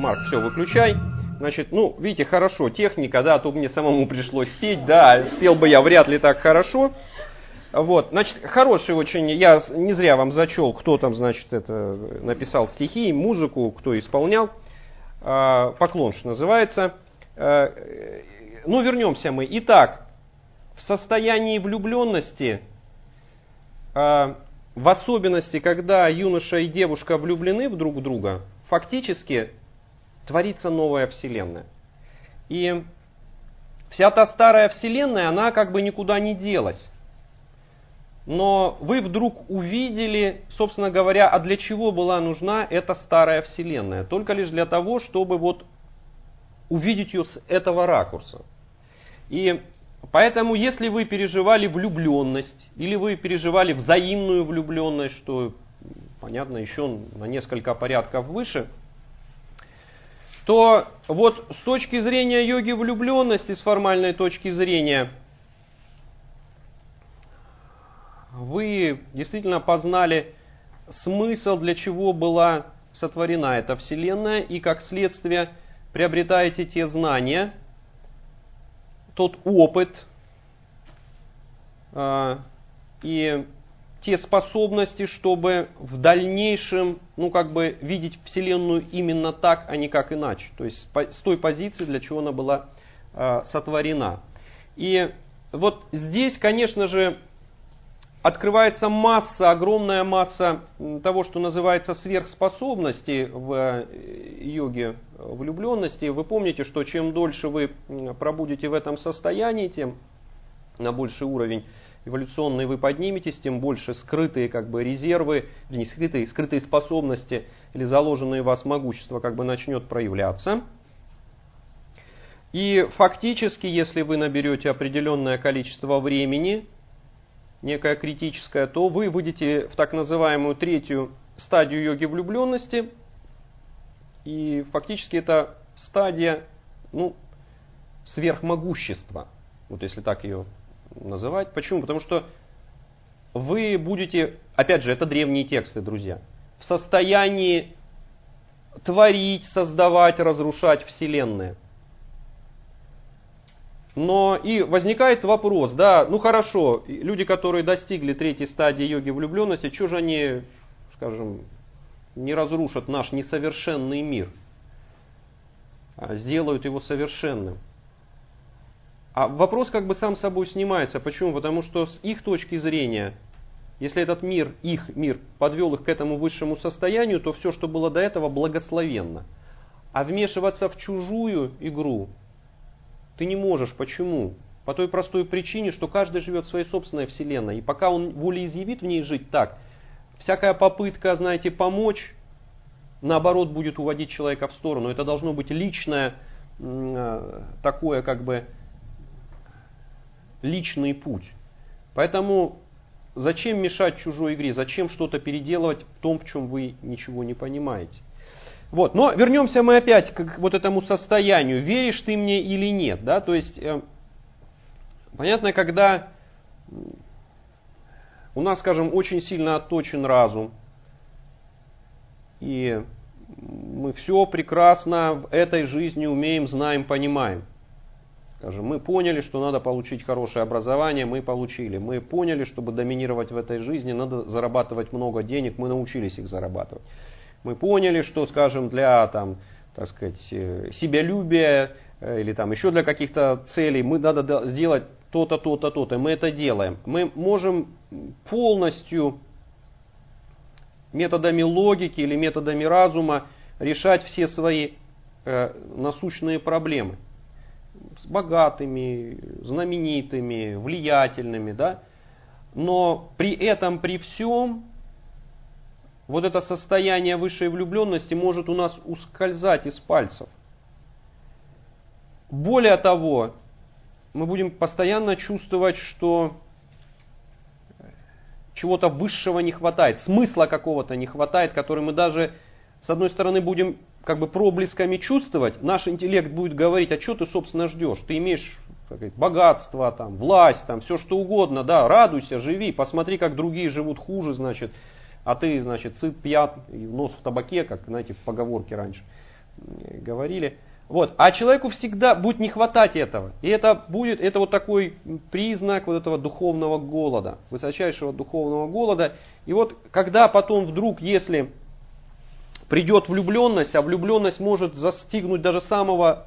Марк, все, выключай. Значит, ну, видите, хорошо, техника, да, а то мне самому пришлось петь, да, спел бы я вряд ли так хорошо. Вот, значит, хороший очень, я не зря вам зачел, кто там, значит, это написал стихи, музыку, кто исполнял. Поклон, что называется. Ну, вернемся мы. Итак, в состоянии влюбленности, в особенности, когда юноша и девушка влюблены в друг в друга, фактически творится новая вселенная. И вся та старая вселенная, она как бы никуда не делась. Но вы вдруг увидели, собственно говоря, а для чего была нужна эта старая вселенная? Только лишь для того, чтобы вот увидеть ее с этого ракурса. И поэтому, если вы переживали влюбленность, или вы переживали взаимную влюбленность, что, понятно, еще на несколько порядков выше, то вот с точки зрения йоги влюбленности, с формальной точки зрения, вы действительно познали смысл, для чего была сотворена эта вселенная, и как следствие приобретаете те знания, тот опыт и те способности, чтобы в дальнейшем, ну, как бы видеть вселенную именно так, а не как иначе. То есть с той позиции, для чего она была сотворена. И вот здесь, конечно же, открывается масса, огромная масса того, что называется сверхспособности в йоге влюбленности. Вы помните, что чем дольше вы пробудете в этом состоянии, тем на больший уровень эволюционный вы подниметесь, тем больше скрытые как бы резервы, не скрытые способности или заложенные в вас могущество как бы начнет проявляться. И фактически, если вы наберете определенное количество времени, некое критическое, то вы выйдете в так называемую третью стадию йоги влюбленности. И фактически это стадия, ну, сверхмогущества. Вот если так ее называть. Почему? Потому что вы будете, опять же, это древние тексты, друзья, в состоянии творить, создавать, разрушать вселенные. Но и возникает вопрос, да, ну хорошо, люди, которые достигли третьей стадии йоги влюбленности, что же они, скажем, не разрушат наш несовершенный мир, а сделают его совершенным? А вопрос как бы сам собой снимается. Почему? Потому что с их точки зрения, если этот мир, их мир, подвел их к этому высшему состоянию, то все, что было до этого, благословенно. А вмешиваться в чужую игру ты не можешь. Почему? По той простой причине, что каждый живет в своей собственной вселенной. И пока он волеизъявит в ней жить так, всякая попытка, знаете, помочь, наоборот, будет уводить человека в сторону. Это должно быть личное, такое как бы личный путь. Поэтому зачем мешать чужой игре? Зачем что-то переделывать в том, в чем вы ничего не понимаете? Вот. Но вернемся мы опять к вот этому состоянию. Веришь ты мне или нет? Да? То есть, понятно, когда у нас, скажем, очень сильно отточен разум, и мы все прекрасно в этой жизни умеем, знаем, понимаем. Скажем, мы поняли, что надо получить хорошее образование, мы получили. Мы поняли, чтобы доминировать в этой жизни, надо зарабатывать много денег, мы научились их зарабатывать. Мы поняли, что, скажем, для там, так сказать, себялюбия или там, еще для каких-то целей мы надо сделать то-то, то-то, то-то. И мы это делаем. Мы можем полностью методами логики или методами разума решать все свои насущные проблемы. С богатыми, знаменитыми, влиятельными. Да? Но при этом, при всем, вот это состояние высшей влюбленности может у нас ускользать из пальцев. Более того, мы будем постоянно чувствовать, что чего-то высшего не хватает, смысла какого-то не хватает, который мы даже, с одной стороны, будем как бы проблесками чувствовать. Наш интеллект будет говорить, а что ты, собственно, ждешь? Ты имеешь богатство, там, власть, там, все что угодно, да, радуйся, живи, посмотри, как другие живут хуже, значит. А ты, значит, сыт, пьян, и нос в табаке, как, знаете, в поговорке раньше. говорили. Вот. А человеку всегда будет не хватать этого. И это вот такой признак вот этого духовного голода, высочайшего духовного голода. И вот когда потом вдруг, если придет влюбленность, а влюбленность может застигнуть даже самого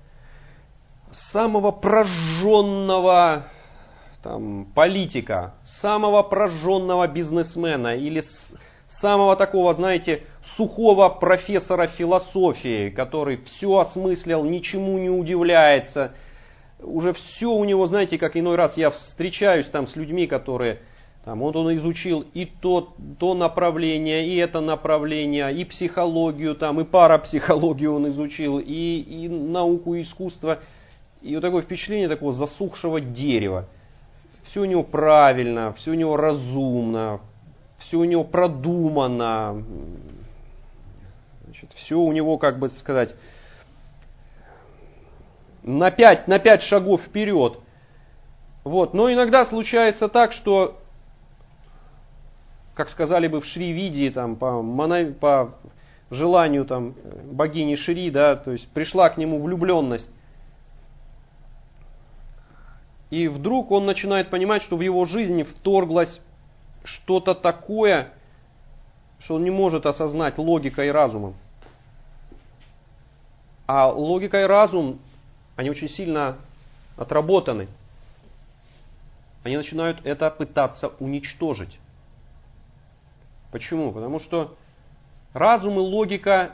прожженного политика, самого прожженного бизнесмена или самого такого, знаете, сухого профессора философии, который все осмыслил, ничему не удивляется. Уже все у него, знаете, как иной раз я встречаюсь с людьми, которые, он изучил и то направление, и это направление, и психологию, и парапсихологию он изучил, и науку, и искусство. И вот такое впечатление такого засохшего дерева. Все у него правильно, все у него разумно, все у него продумано. Все у него, на 5 шагов вперед. Вот. Но иногда случается так, что, как сказали бы в Шри-виде, по желанию богини Шри, то есть пришла к нему влюбленность. И вдруг он начинает понимать, что в его жизни вторглось что-то такое, что он не может осознать логикой и разумом. А логика и разум, они очень сильно отработаны. Они начинают это пытаться уничтожить. Почему? Потому что разум и логика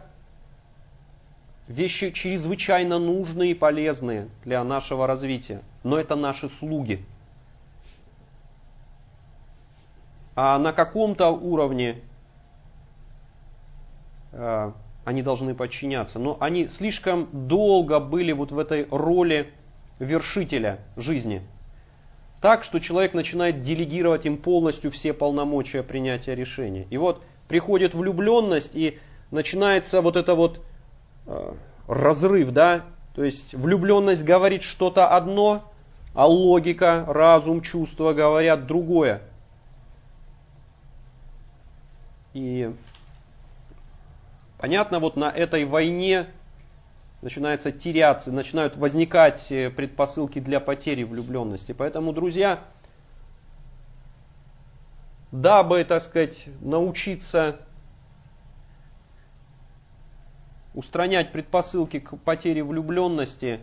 вещи чрезвычайно нужные и полезные для нашего развития. Но это наши слуги. А на каком-то уровне они должны подчиняться. Но они слишком долго были вот в этой роли вершителя жизни. Так, что человек начинает делегировать им полностью все полномочия принятия решений. И вот приходит влюбленность, и начинается вот это вот разрыв, То есть влюбленность говорит что-то одно, а логика, разум, чувства говорят другое. И понятно, вот на этой войне начинается теряться, начинают возникать предпосылки для потери влюбленности. Поэтому, друзья, дабы, научиться устранять предпосылки к потере влюбленности,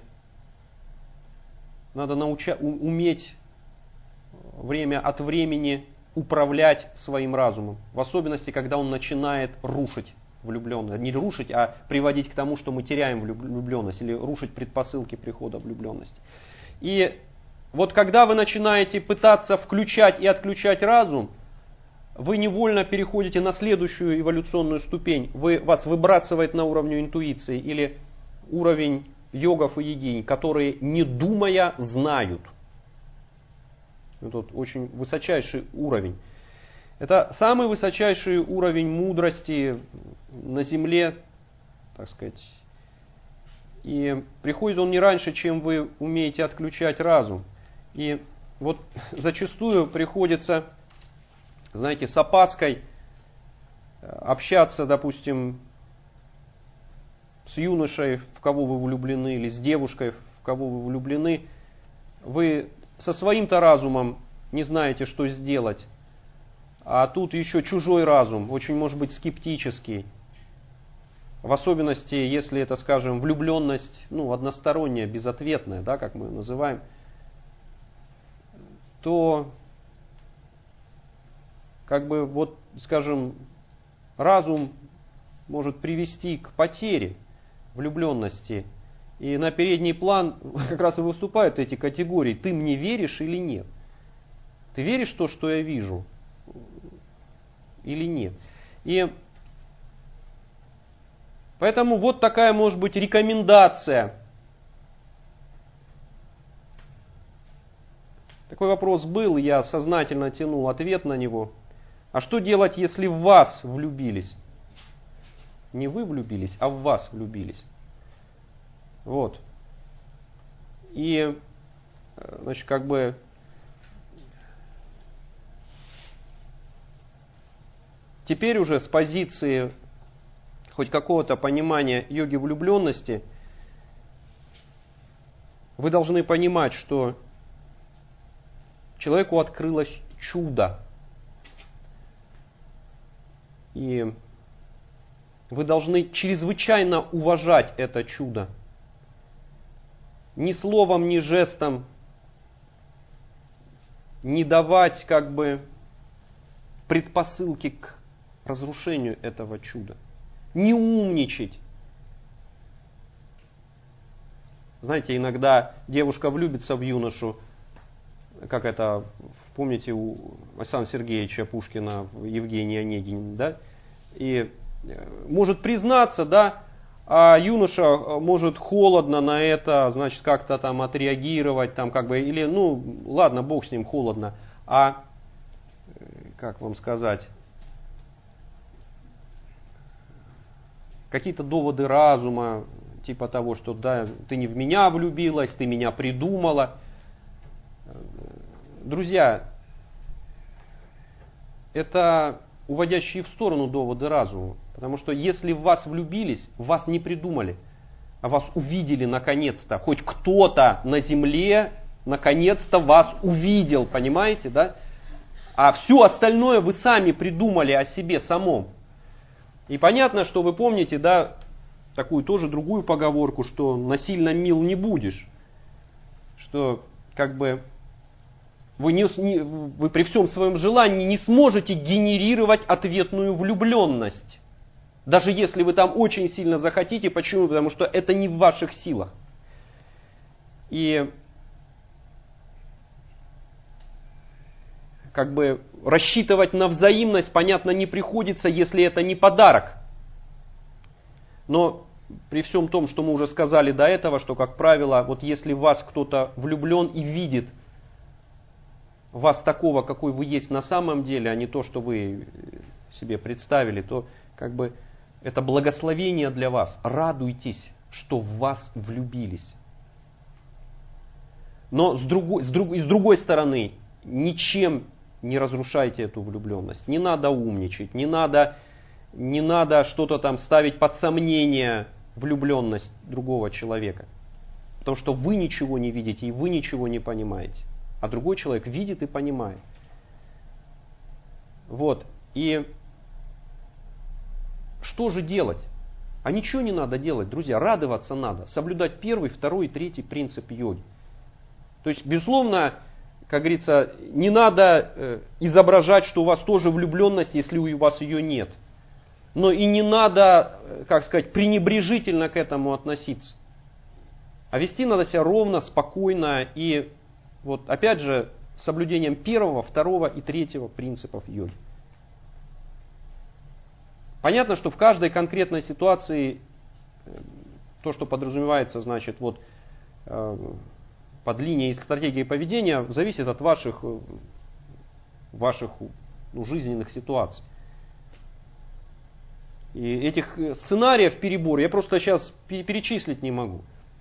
надо уметь время от времени управлять своим разумом. В особенности, когда он начинает рушить влюбленность. Не рушить, а приводить к тому, что мы теряем влюбленность. Или рушить предпосылки прихода влюбленности. И вот когда вы начинаете пытаться включать и отключать разум, вы невольно переходите на следующую эволюционную ступень. Вас выбрасывает на уровне интуиции или уровень йогов и йогинь, которые, не думая, знают. Это очень высочайший уровень. Это самый высочайший уровень мудрости на Земле, И приходит он не раньше, чем вы умеете отключать разум. И вот зачастую приходится, с опаской общаться, допустим, с юношей, в кого вы влюблены, или с девушкой, в кого вы влюблены. Вы со своим-то разумом не знаете, что сделать. А тут еще чужой разум, очень может быть скептический. В особенности, если это, влюбленность, односторонняя, безответная, как мы называем, то, разум может привести к потере влюбленности. И на передний план как раз и выступают эти категории. Ты мне веришь или нет? Ты веришь в то, что я вижу? Или нет? И поэтому вот такая может быть рекомендация. Такой вопрос был, я сознательно тянул ответ на него. А что делать, если в вас влюбились? Не вы влюбились, а в вас влюбились. Вот. И, теперь уже с позиции хоть какого-то понимания йоги влюбленности, вы должны понимать, что человеку открылось чудо. И вы должны чрезвычайно уважать это чудо. Ни словом, ни жестом не давать предпосылки к разрушению этого чуда. Не умничать. Знаете, иногда девушка влюбится в юношу, как это, помните, у Александра Сергеевича Пушкина, Евгения Онегин, да? И может признаться, да, а юноша может холодно на это, значит, как-то там отреагировать, там или, ладно, бог с ним, холодно, а, как вам сказать, какие-то доводы разума, типа того, что да, ты не в меня влюбилась, ты меня придумала. Друзья, это уводящие в сторону доводы разума. Потому что если в вас влюбились, вас не придумали, а вас увидели наконец-то. Хоть кто-то на земле наконец-то вас увидел, понимаете, да? А все остальное вы сами придумали о себе самом. И понятно, что вы помните, да, такую тоже другую поговорку, что насильно мил не будешь. Что вы при всем своем желании не сможете генерировать ответную влюбленность. Даже если вы там очень сильно захотите. Почему? Потому что это не в ваших силах. И рассчитывать на взаимность, понятно, не приходится, если это не подарок. Но при всем том, что мы уже сказали до этого, что, как правило, вот если в вас кто-то влюблен и видит вас такого, какой вы есть на самом деле, а не то, что вы себе представили, то это благословение для вас. Радуйтесь, что в вас влюбились. Но с другой стороны, ничем не разрушайте эту влюбленность. Не надо умничать, не надо что-то там ставить под сомнение влюбленность другого человека. Потому что вы ничего не видите и вы ничего не понимаете. А другой человек видит и понимает. Вот. И что же делать? А ничего не надо делать, друзья. Радоваться надо. Соблюдать первый, второй и третий принцип йоги. То есть, безусловно, как говорится, не надо изображать, что у вас тоже влюбленность, если у вас ее нет. Но и не надо, пренебрежительно к этому относиться. А вести надо себя ровно, спокойно и, вот опять же, с соблюдением первого, второго и третьего принципов йоги. Понятно, что в каждой конкретной ситуации то, что подразумевается, значит, под линией стратегии поведения, зависит от ваших жизненных ситуаций. И этих сценариев перебора я просто сейчас перечислить не могу.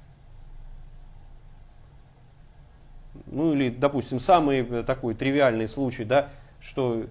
Или, допустим, самый такой тривиальный случай, да, что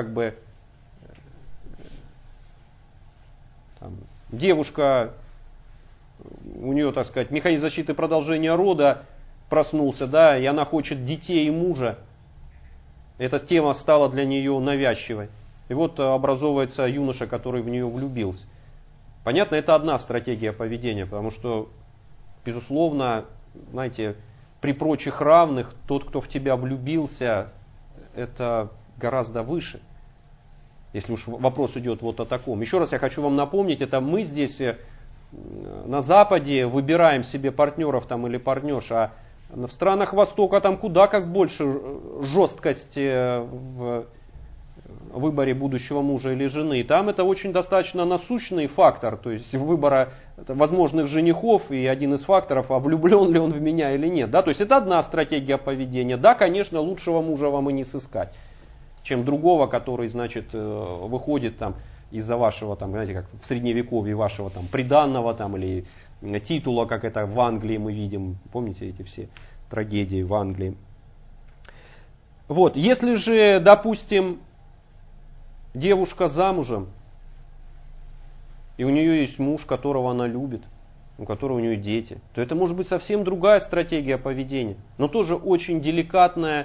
девушка, у нее, так сказать, механизм защиты продолжения рода проснулся, да, и она хочет детей и мужа. Эта тема стала для нее навязчивой. И вот образовывается юноша, который в нее влюбился. Понятно, это одна стратегия поведения, потому что, безусловно, знаете, при прочих равных, тот, кто в тебя влюбился, это гораздо выше. Если уж вопрос идет вот о таком. Еще раз я хочу вам напомнить, это мы здесь на Западе выбираем себе партнеров там или партнерш, а в странах Востока там куда как больше жесткость в выборе будущего мужа или жены. И там это очень достаточно насущный фактор, то есть выбора возможных женихов, и один из факторов, а влюблен ли он в меня или нет. Да? То есть это одна стратегия поведения. Да, конечно, лучшего мужа вам и не сыскать, чем другого, который, значит, выходит там из-за вашего, там, знаете, как в средневековье, вашего там приданного там, или титула, как это в Англии мы видим. Помните эти все трагедии в Англии? Вот, если же, допустим, девушка замужем, и у нее есть муж, которого она любит, у которого у нее дети, то это может быть совсем другая стратегия поведения, но тоже очень деликатная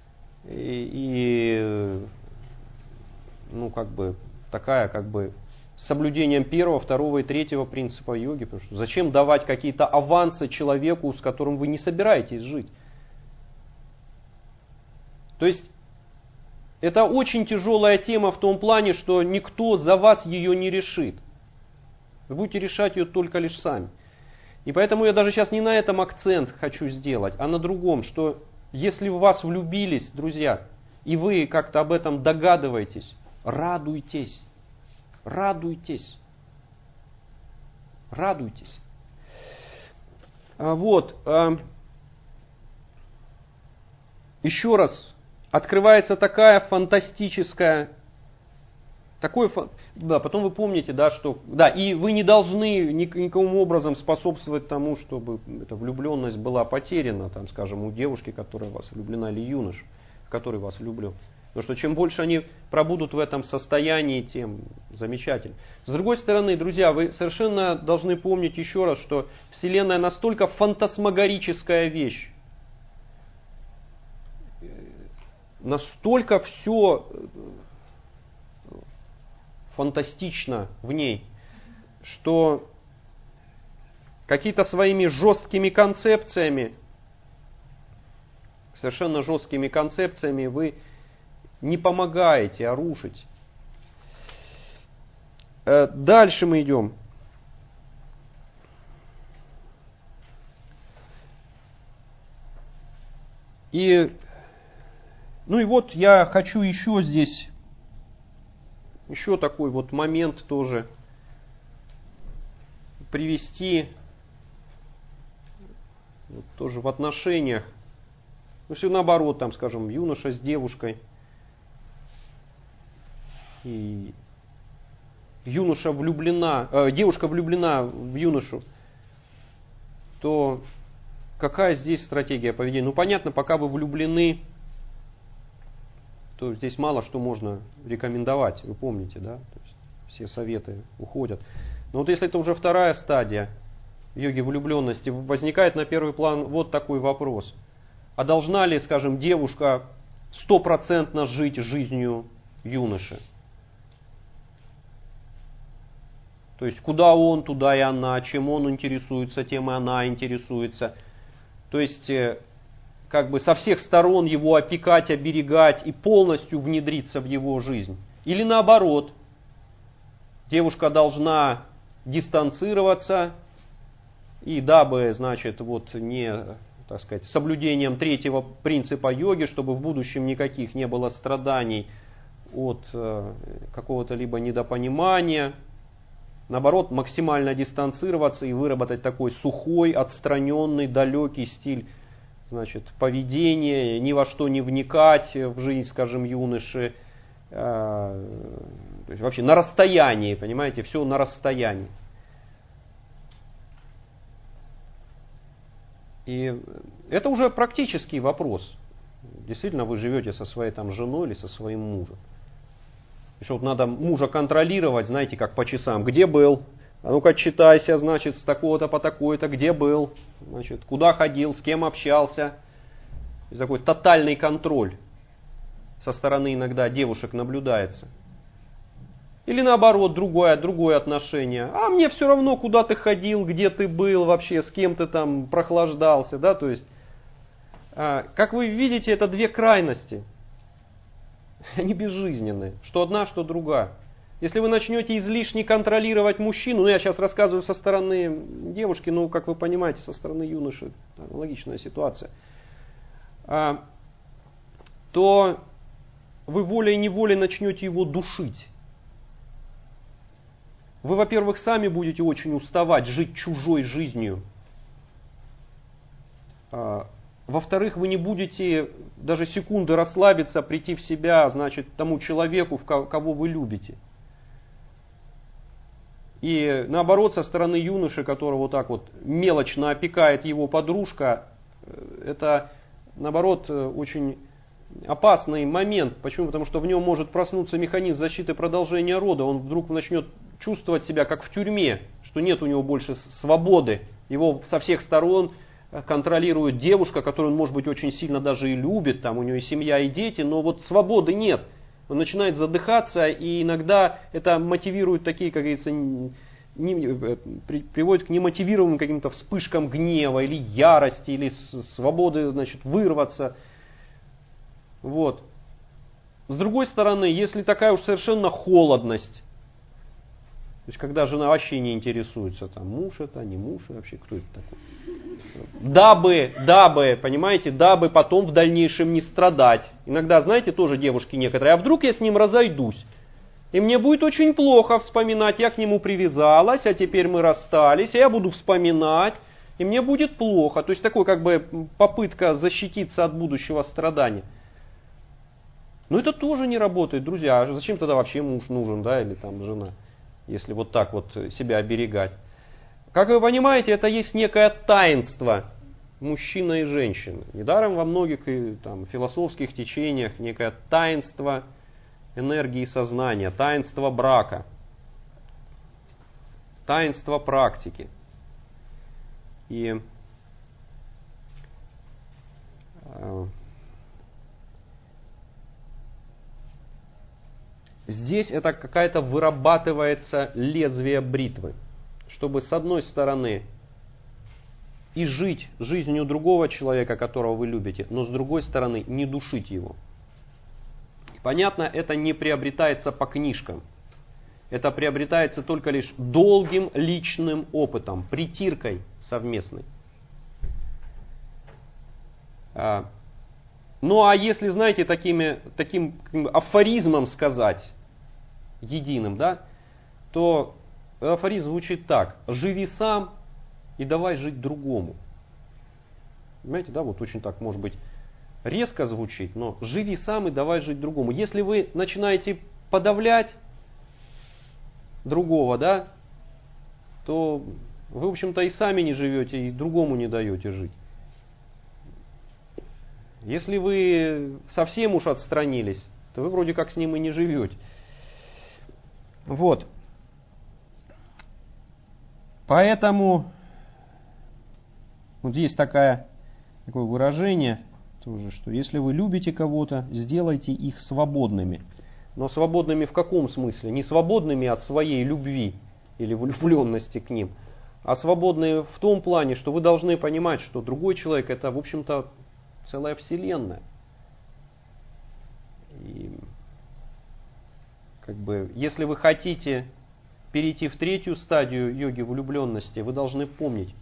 и ну, как бы, такая, как бы, с соблюдением первого, второго и третьего принципа йоги. Потому что зачем давать какие-то авансы человеку, с которым вы не собираетесь жить? То есть, это очень тяжелая тема в том плане, что никто за вас ее не решит. Вы будете решать ее только лишь сами. И поэтому я даже сейчас не на этом акцент хочу сделать, а на другом, что если в вас влюбились, друзья, и вы как-то об этом догадываетесь, радуйтесь, радуйтесь, радуйтесь. Вот, еще раз, открывается такая фантастическая, да, потом вы помните, да, что, да, и вы не должны никаким образом способствовать тому, чтобы эта влюбленность была потеряна, там, скажем, у девушки, которая в вас влюблена, или юнош, который вас влюблен. Потому что чем больше они пробудут в этом состоянии, тем замечательно. С другой стороны, друзья, вы совершенно должны помнить еще раз, что Вселенная настолько фантасмагорическая вещь, настолько все фантастично в ней, что какие-то своими жесткими концепциями, совершенно жесткими концепциями вы не помогаете, а рушите. Дальше мы идем. Ну и вот я хочу еще здесь, еще такой вот момент тоже привести, вот тоже в отношениях. Ну, все наоборот, там, скажем, юноша с девушкой. И девушка влюблена в юношу, то какая здесь стратегия поведения? Ну, понятно, пока вы влюблены, то здесь мало что можно рекомендовать, вы помните, да? То есть все советы уходят. Но вот если это уже вторая стадия йоги влюбленности, возникает на первый план вот такой вопрос. А должна ли, скажем, девушка 100% жить жизнью юноши? То есть, куда он, туда и она, чем он интересуется, тем и она интересуется. То есть, как бы со всех сторон его опекать, оберегать и полностью внедриться в его жизнь. Или наоборот, девушка должна дистанцироваться, и дабы, значит, вот не, так сказать, соблюдением третьего принципа йоги, чтобы в будущем никаких не было страданий от какого-то либо недопонимания, наоборот, максимально дистанцироваться и выработать такой сухой, отстраненный, далекий стиль, значит, поведения, ни во что не вникать в жизнь, скажем, юноши, то есть вообще на расстоянии, понимаете, все на расстоянии. И это уже практический вопрос. Действительно, вы живете со своей там женой или со своим мужем. Еще вот надо мужа контролировать, знаете, как по часам. Где был? А ну-ка отчитайся, значит, с такого-то по такой-то. Где был? Значит, куда ходил, с кем общался. И такой тотальный контроль со стороны иногда девушек наблюдается. Или наоборот, другое отношение. А мне все равно, куда ты ходил, где ты был вообще, с кем ты там прохлаждался. Да? То есть, как вы видите, это две крайности. Они безжизненные. Что одна, что другая. Если вы начнете излишне контролировать мужчину, ну я сейчас рассказываю со стороны девушки, ну как вы понимаете, со стороны юноши, аналогичная ситуация, то вы волей-неволей начнете его душить. Вы, во-первых, сами будете очень уставать жить чужой жизнью. Во-вторых, вы не будете даже секунды расслабиться, прийти в себя, значит, тому человеку, кого вы любите. И наоборот, со стороны юноши, которого вот так вот мелочно опекает его подружка, это, наоборот, очень опасный момент. Почему? Потому что в нем может проснуться механизм защиты продолжения рода. Он вдруг начнет чувствовать себя как в тюрьме, что нет у него больше свободы. Его со всех сторон контролирует девушка, которую он, может быть, очень сильно даже и любит, там у него и семья, и дети, но вот свободы нет. Он начинает задыхаться, и иногда это мотивирует такие, как говорится, приводит к немотивированным каким-то вспышкам гнева или ярости, или свободы, значит, вырваться. Вот. С другой стороны, если такая уж совершенно холодность, то есть когда жена вообще не интересуется, там муж это, не муж, вообще кто это такой. Дабы, понимаете, дабы потом в дальнейшем не страдать. Иногда, знаете, тоже девушки некоторые, а вдруг я с ним разойдусь? И мне будет очень плохо вспоминать, я к нему привязалась, а теперь мы расстались, а я буду вспоминать, и мне будет плохо. То есть такой как бы попытка защититься от будущего страдания. Но это тоже не работает, друзья. А зачем тогда вообще муж нужен, да, или там жена, если вот так вот себя оберегать? Как вы понимаете, это есть некое таинство мужчины и женщины. Недаром во многих там, философских течениях некое таинство энергии сознания, таинство брака, таинство практики. И здесь это какая-то вырабатывается лезвие бритвы, чтобы с одной стороны и жить жизнью другого человека, которого вы любите, но с другой стороны не душить его. Понятно, это не приобретается по книжкам. Это приобретается только лишь долгим личным опытом, притиркой совместной. Ну а если, знаете, таким афоризмом сказать, единым, да, то афоризм звучит так: живи сам и давай жить другому. Понимаете, да, вот очень так, может быть, резко звучит, но живи сам и давай жить другому. Если вы начинаете подавлять другого, да, то вы, в общем-то, и сами не живете, и другому не даете жить. Если вы совсем уж отстранились, то вы вроде как с ним и не живете. Вот. Поэтому вот есть такое выражение тоже, что если вы любите кого-то, сделайте их свободными. Но свободными в каком смысле? Не свободными от своей любви или влюбленности к ним, а свободные в том плане, что вы должны понимать, что другой человек это, в общем-то, целая вселенная. И как бы, если вы хотите перейти в третью стадию йоги влюбленности, вы должны помнить,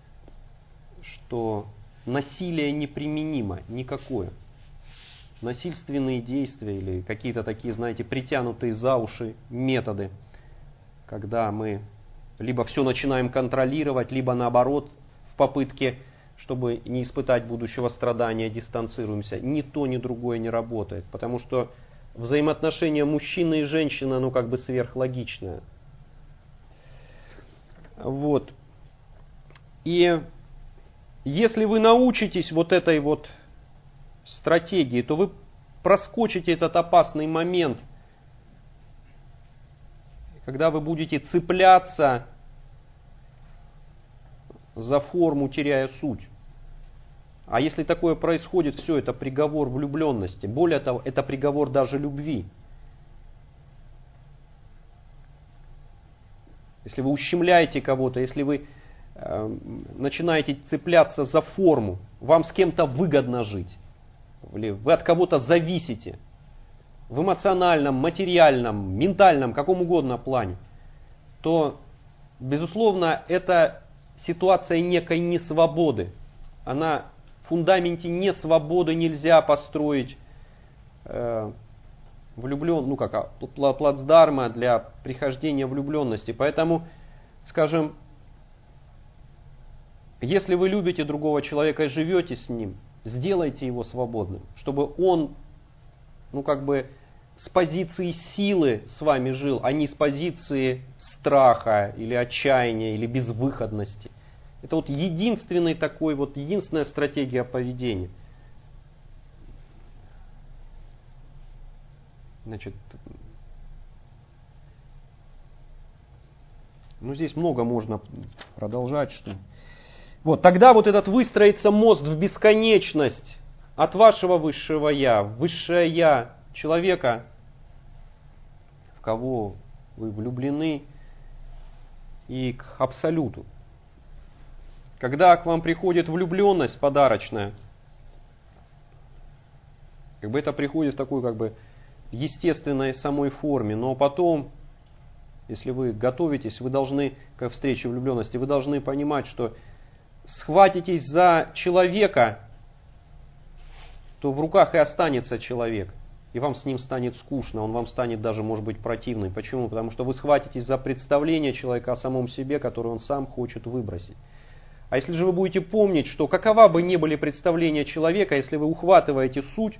что насилие неприменимо никакое. Насильственные действия или какие-то такие, знаете, притянутые за уши методы, когда мы либо все начинаем контролировать, либо наоборот в попытке, чтобы не испытать будущего страдания, дистанцируемся. Ни то, ни другое не работает, потому что взаимоотношения мужчины и женщины, оно как бы сверхлогичное. Вот. И если вы научитесь вот этой вот стратегии, то вы проскочите этот опасный момент, когда вы будете цепляться за форму, теряя суть. А если такое происходит, все, это приговор влюбленности. Более того, это приговор даже любви. Если вы ущемляете кого-то, если вы начинаете цепляться за форму, вам с кем-то выгодно жить, или вы от кого-то зависите, в эмоциональном, материальном, ментальном, каком угодно плане, то, безусловно, это ситуация некой несвободы. Она в фундаменте несвободы нельзя построить плацдарма для прихождения влюбленности. Поэтому, скажем, если вы любите другого человека и живете с ним, сделайте его свободным, чтобы он, с позиции силы с вами жил, а не с позиции страха или отчаяния или безвыходности. Это вот единственная стратегия поведения. Значит, Ну, здесь много можно продолжать. Что... Вот, тогда вот этот выстроится мост в бесконечность от вашего высшего Я, высшее Я человека, в кого вы влюблены, и к Абсолюту. Когда к вам приходит влюбленность подарочная, как бы это приходит в такой как бы естественной самой форме, но потом, если вы готовитесь, вы должны, к встрече влюбленности, вы должны понимать, что схватитесь за человека, то в руках и останется человек. И вам с ним станет скучно, он вам станет даже, может быть, противным. Почему? Потому что вы схватитесь за представление человека о самом себе, которое он сам хочет выбросить. А если же вы будете помнить, что какова бы ни были представления человека, если вы ухватываете суть,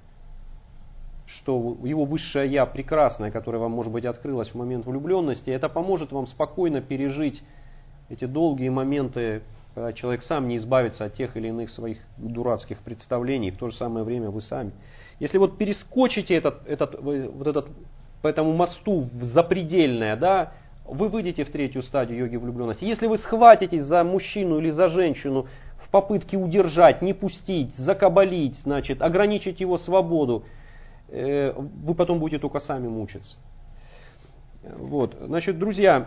что его высшее Я прекрасное, которое вам, может быть, открылось в момент влюбленности, это поможет вам спокойно пережить эти долгие моменты, когда человек сам не избавится от тех или иных своих дурацких представлений, в то же самое время вы сами. Если вот перескочите по этому мосту в запредельное, да, вы выйдете в третью стадию йоги влюбленности. Если вы схватитесь за мужчину или за женщину в попытке удержать, не пустить, закабалить, значит, ограничить его свободу, вы потом будете только сами мучиться. Вот, значит, друзья,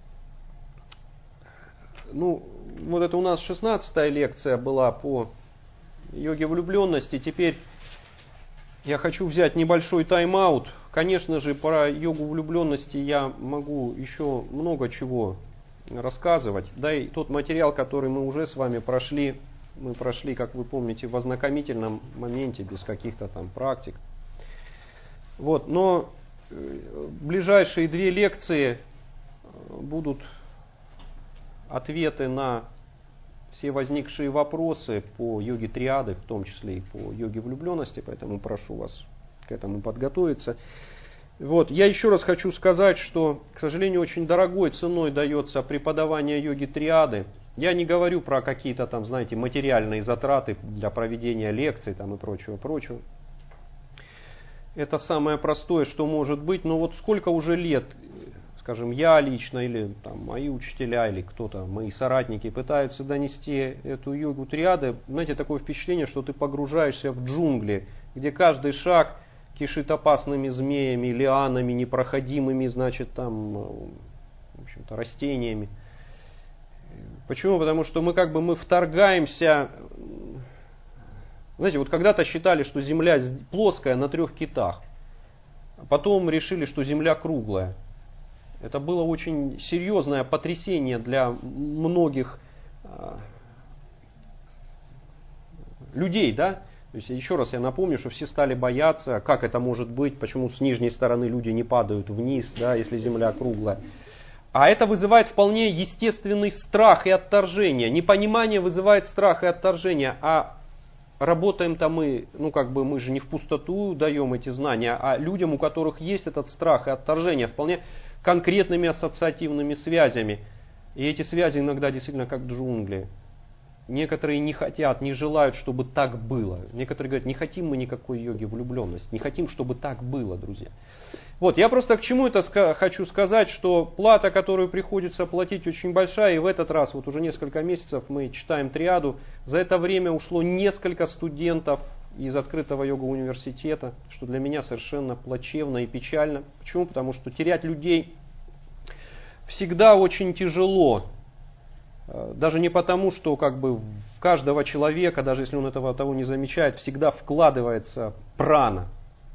ну, вот это у нас 16-я лекция была по йоге влюбленности. Теперь я хочу взять небольшой тайм-аут. Конечно же, про йогу влюбленности я могу еще много чего рассказывать. Да и тот материал, который мы уже с вами прошли, мы прошли, как вы помните, в ознакомительном моменте, без каких-то там практик. Вот, но ближайшие 2 лекции будут ответы на все возникшие вопросы по йоге триады, в том числе и по йоге влюбленности, поэтому прошу вас к этому подготовиться. Вот, я еще раз хочу сказать, что, к сожалению, очень дорогой ценой дается преподавание йоги триады. Я не говорю про какие-то там, знаете, материальные затраты для проведения лекций там и прочего. Это самое простое, что может быть, но вот сколько уже лет, скажем, я лично или там, мои учителя или кто-то, мои соратники пытаются донести эту йогу триады, знаете, такое впечатление, что ты погружаешься в джунгли, где каждый шаг кишит опасными змеями, лианами, непроходимыми, значит, там, в общем-то, растениями. Почему? Потому что мы вторгаемся. Знаете, вот когда-то считали, что Земля плоская на 3 китах. А потом решили, что Земля круглая. Это было очень серьезное потрясение для многих людей, да? То есть, еще раз я напомню, что все стали бояться, как это может быть, почему с нижней стороны люди не падают вниз, да, если Земля круглая. А это вызывает вполне естественный страх и отторжение. Непонимание вызывает страх и отторжение, а работаем-то мы, мы же не в пустоту даем эти знания, а людям, у которых есть этот страх и отторжение, вполне конкретными ассоциативными связями. И эти связи иногда действительно как джунгли. Некоторые не хотят, не желают, чтобы так было. Некоторые говорят, не хотим мы никакой йоги влюбленности, не хотим, чтобы так было, друзья. Вот, я просто к чему это хочу сказать, что плата, которую приходится платить, очень большая, и в этот раз, вот уже несколько месяцев мы читаем триаду, за это время ушло несколько студентов из открытого йога-университета, что для меня совершенно плачевно и печально. Почему? Потому что терять людей всегда очень тяжело. Даже не потому, что в каждого человека, даже если он того не замечает, всегда вкладывается прана.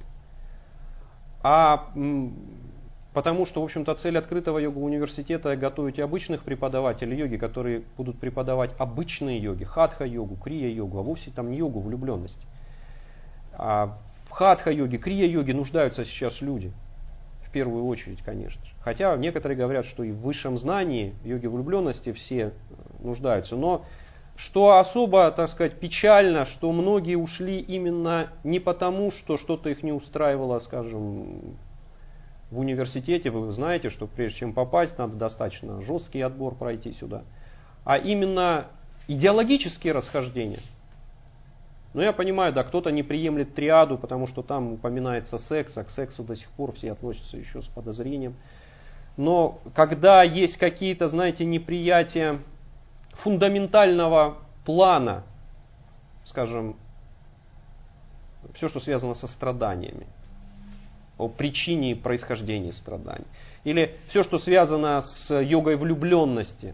А потому что, в общем-то, цель открытого йога-университета — готовить обычных преподавателей йоги, которые будут преподавать обычные йоги, хатха-йогу, крия-йогу, а вовсе там не йогу влюбленности. А в хатха-йоге, крия-йоге нуждаются сейчас люди. В первую очередь, конечно же. Хотя некоторые говорят, что и в высшем знании йоги влюбленности все нуждаются. Но что особо, так сказать, печально, что многие ушли именно не потому, что что-то их не устраивало, скажем, в университете. Вы знаете, что прежде чем попасть, надо достаточно жесткий отбор пройти сюда. А именно идеологические расхождения. Но я понимаю, да, кто-то не приемлет триаду, потому что там упоминается секс, а к сексу до сих пор все относятся еще с подозрением. Но когда есть какие-то, знаете, неприятия фундаментального плана, скажем, все, что связано со страданиями, о причине и происхождении страданий, или все, что связано с йогой влюбленности.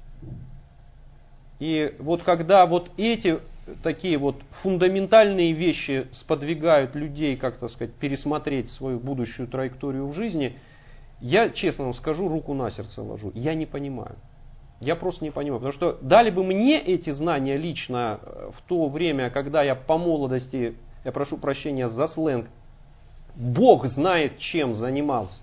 И вот когда вот эти такие вот фундаментальные вещи сподвигают людей, как так сказать, пересмотреть свою будущую траекторию в жизни, я, честно вам скажу, руку на сердце ложу. Я не понимаю. Я просто не понимаю. Потому что дали бы мне эти знания лично в то время, когда я по молодости, я прошу прощения за сленг, Бог знает, чем занимался,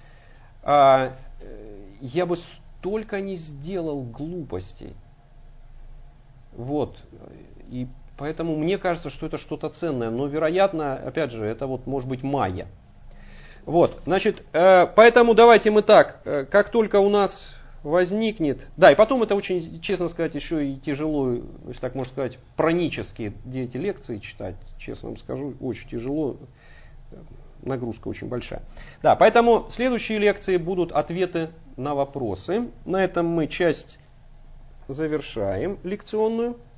я бы столько не сделал глупостей. Вот. И поэтому мне кажется, что это что-то ценное. Но, вероятно, опять же, это вот может быть майя. Вот. Значит, поэтому давайте мы так. Как только у нас возникнет... Да, и потом это очень, честно сказать, еще и тяжело, если так можно сказать, пранические эти лекции читать. Честно вам скажу, очень тяжело. Нагрузка очень большая. Да, поэтому следующие лекции будут ответы на вопросы. На этом мы часть завершаем лекционную.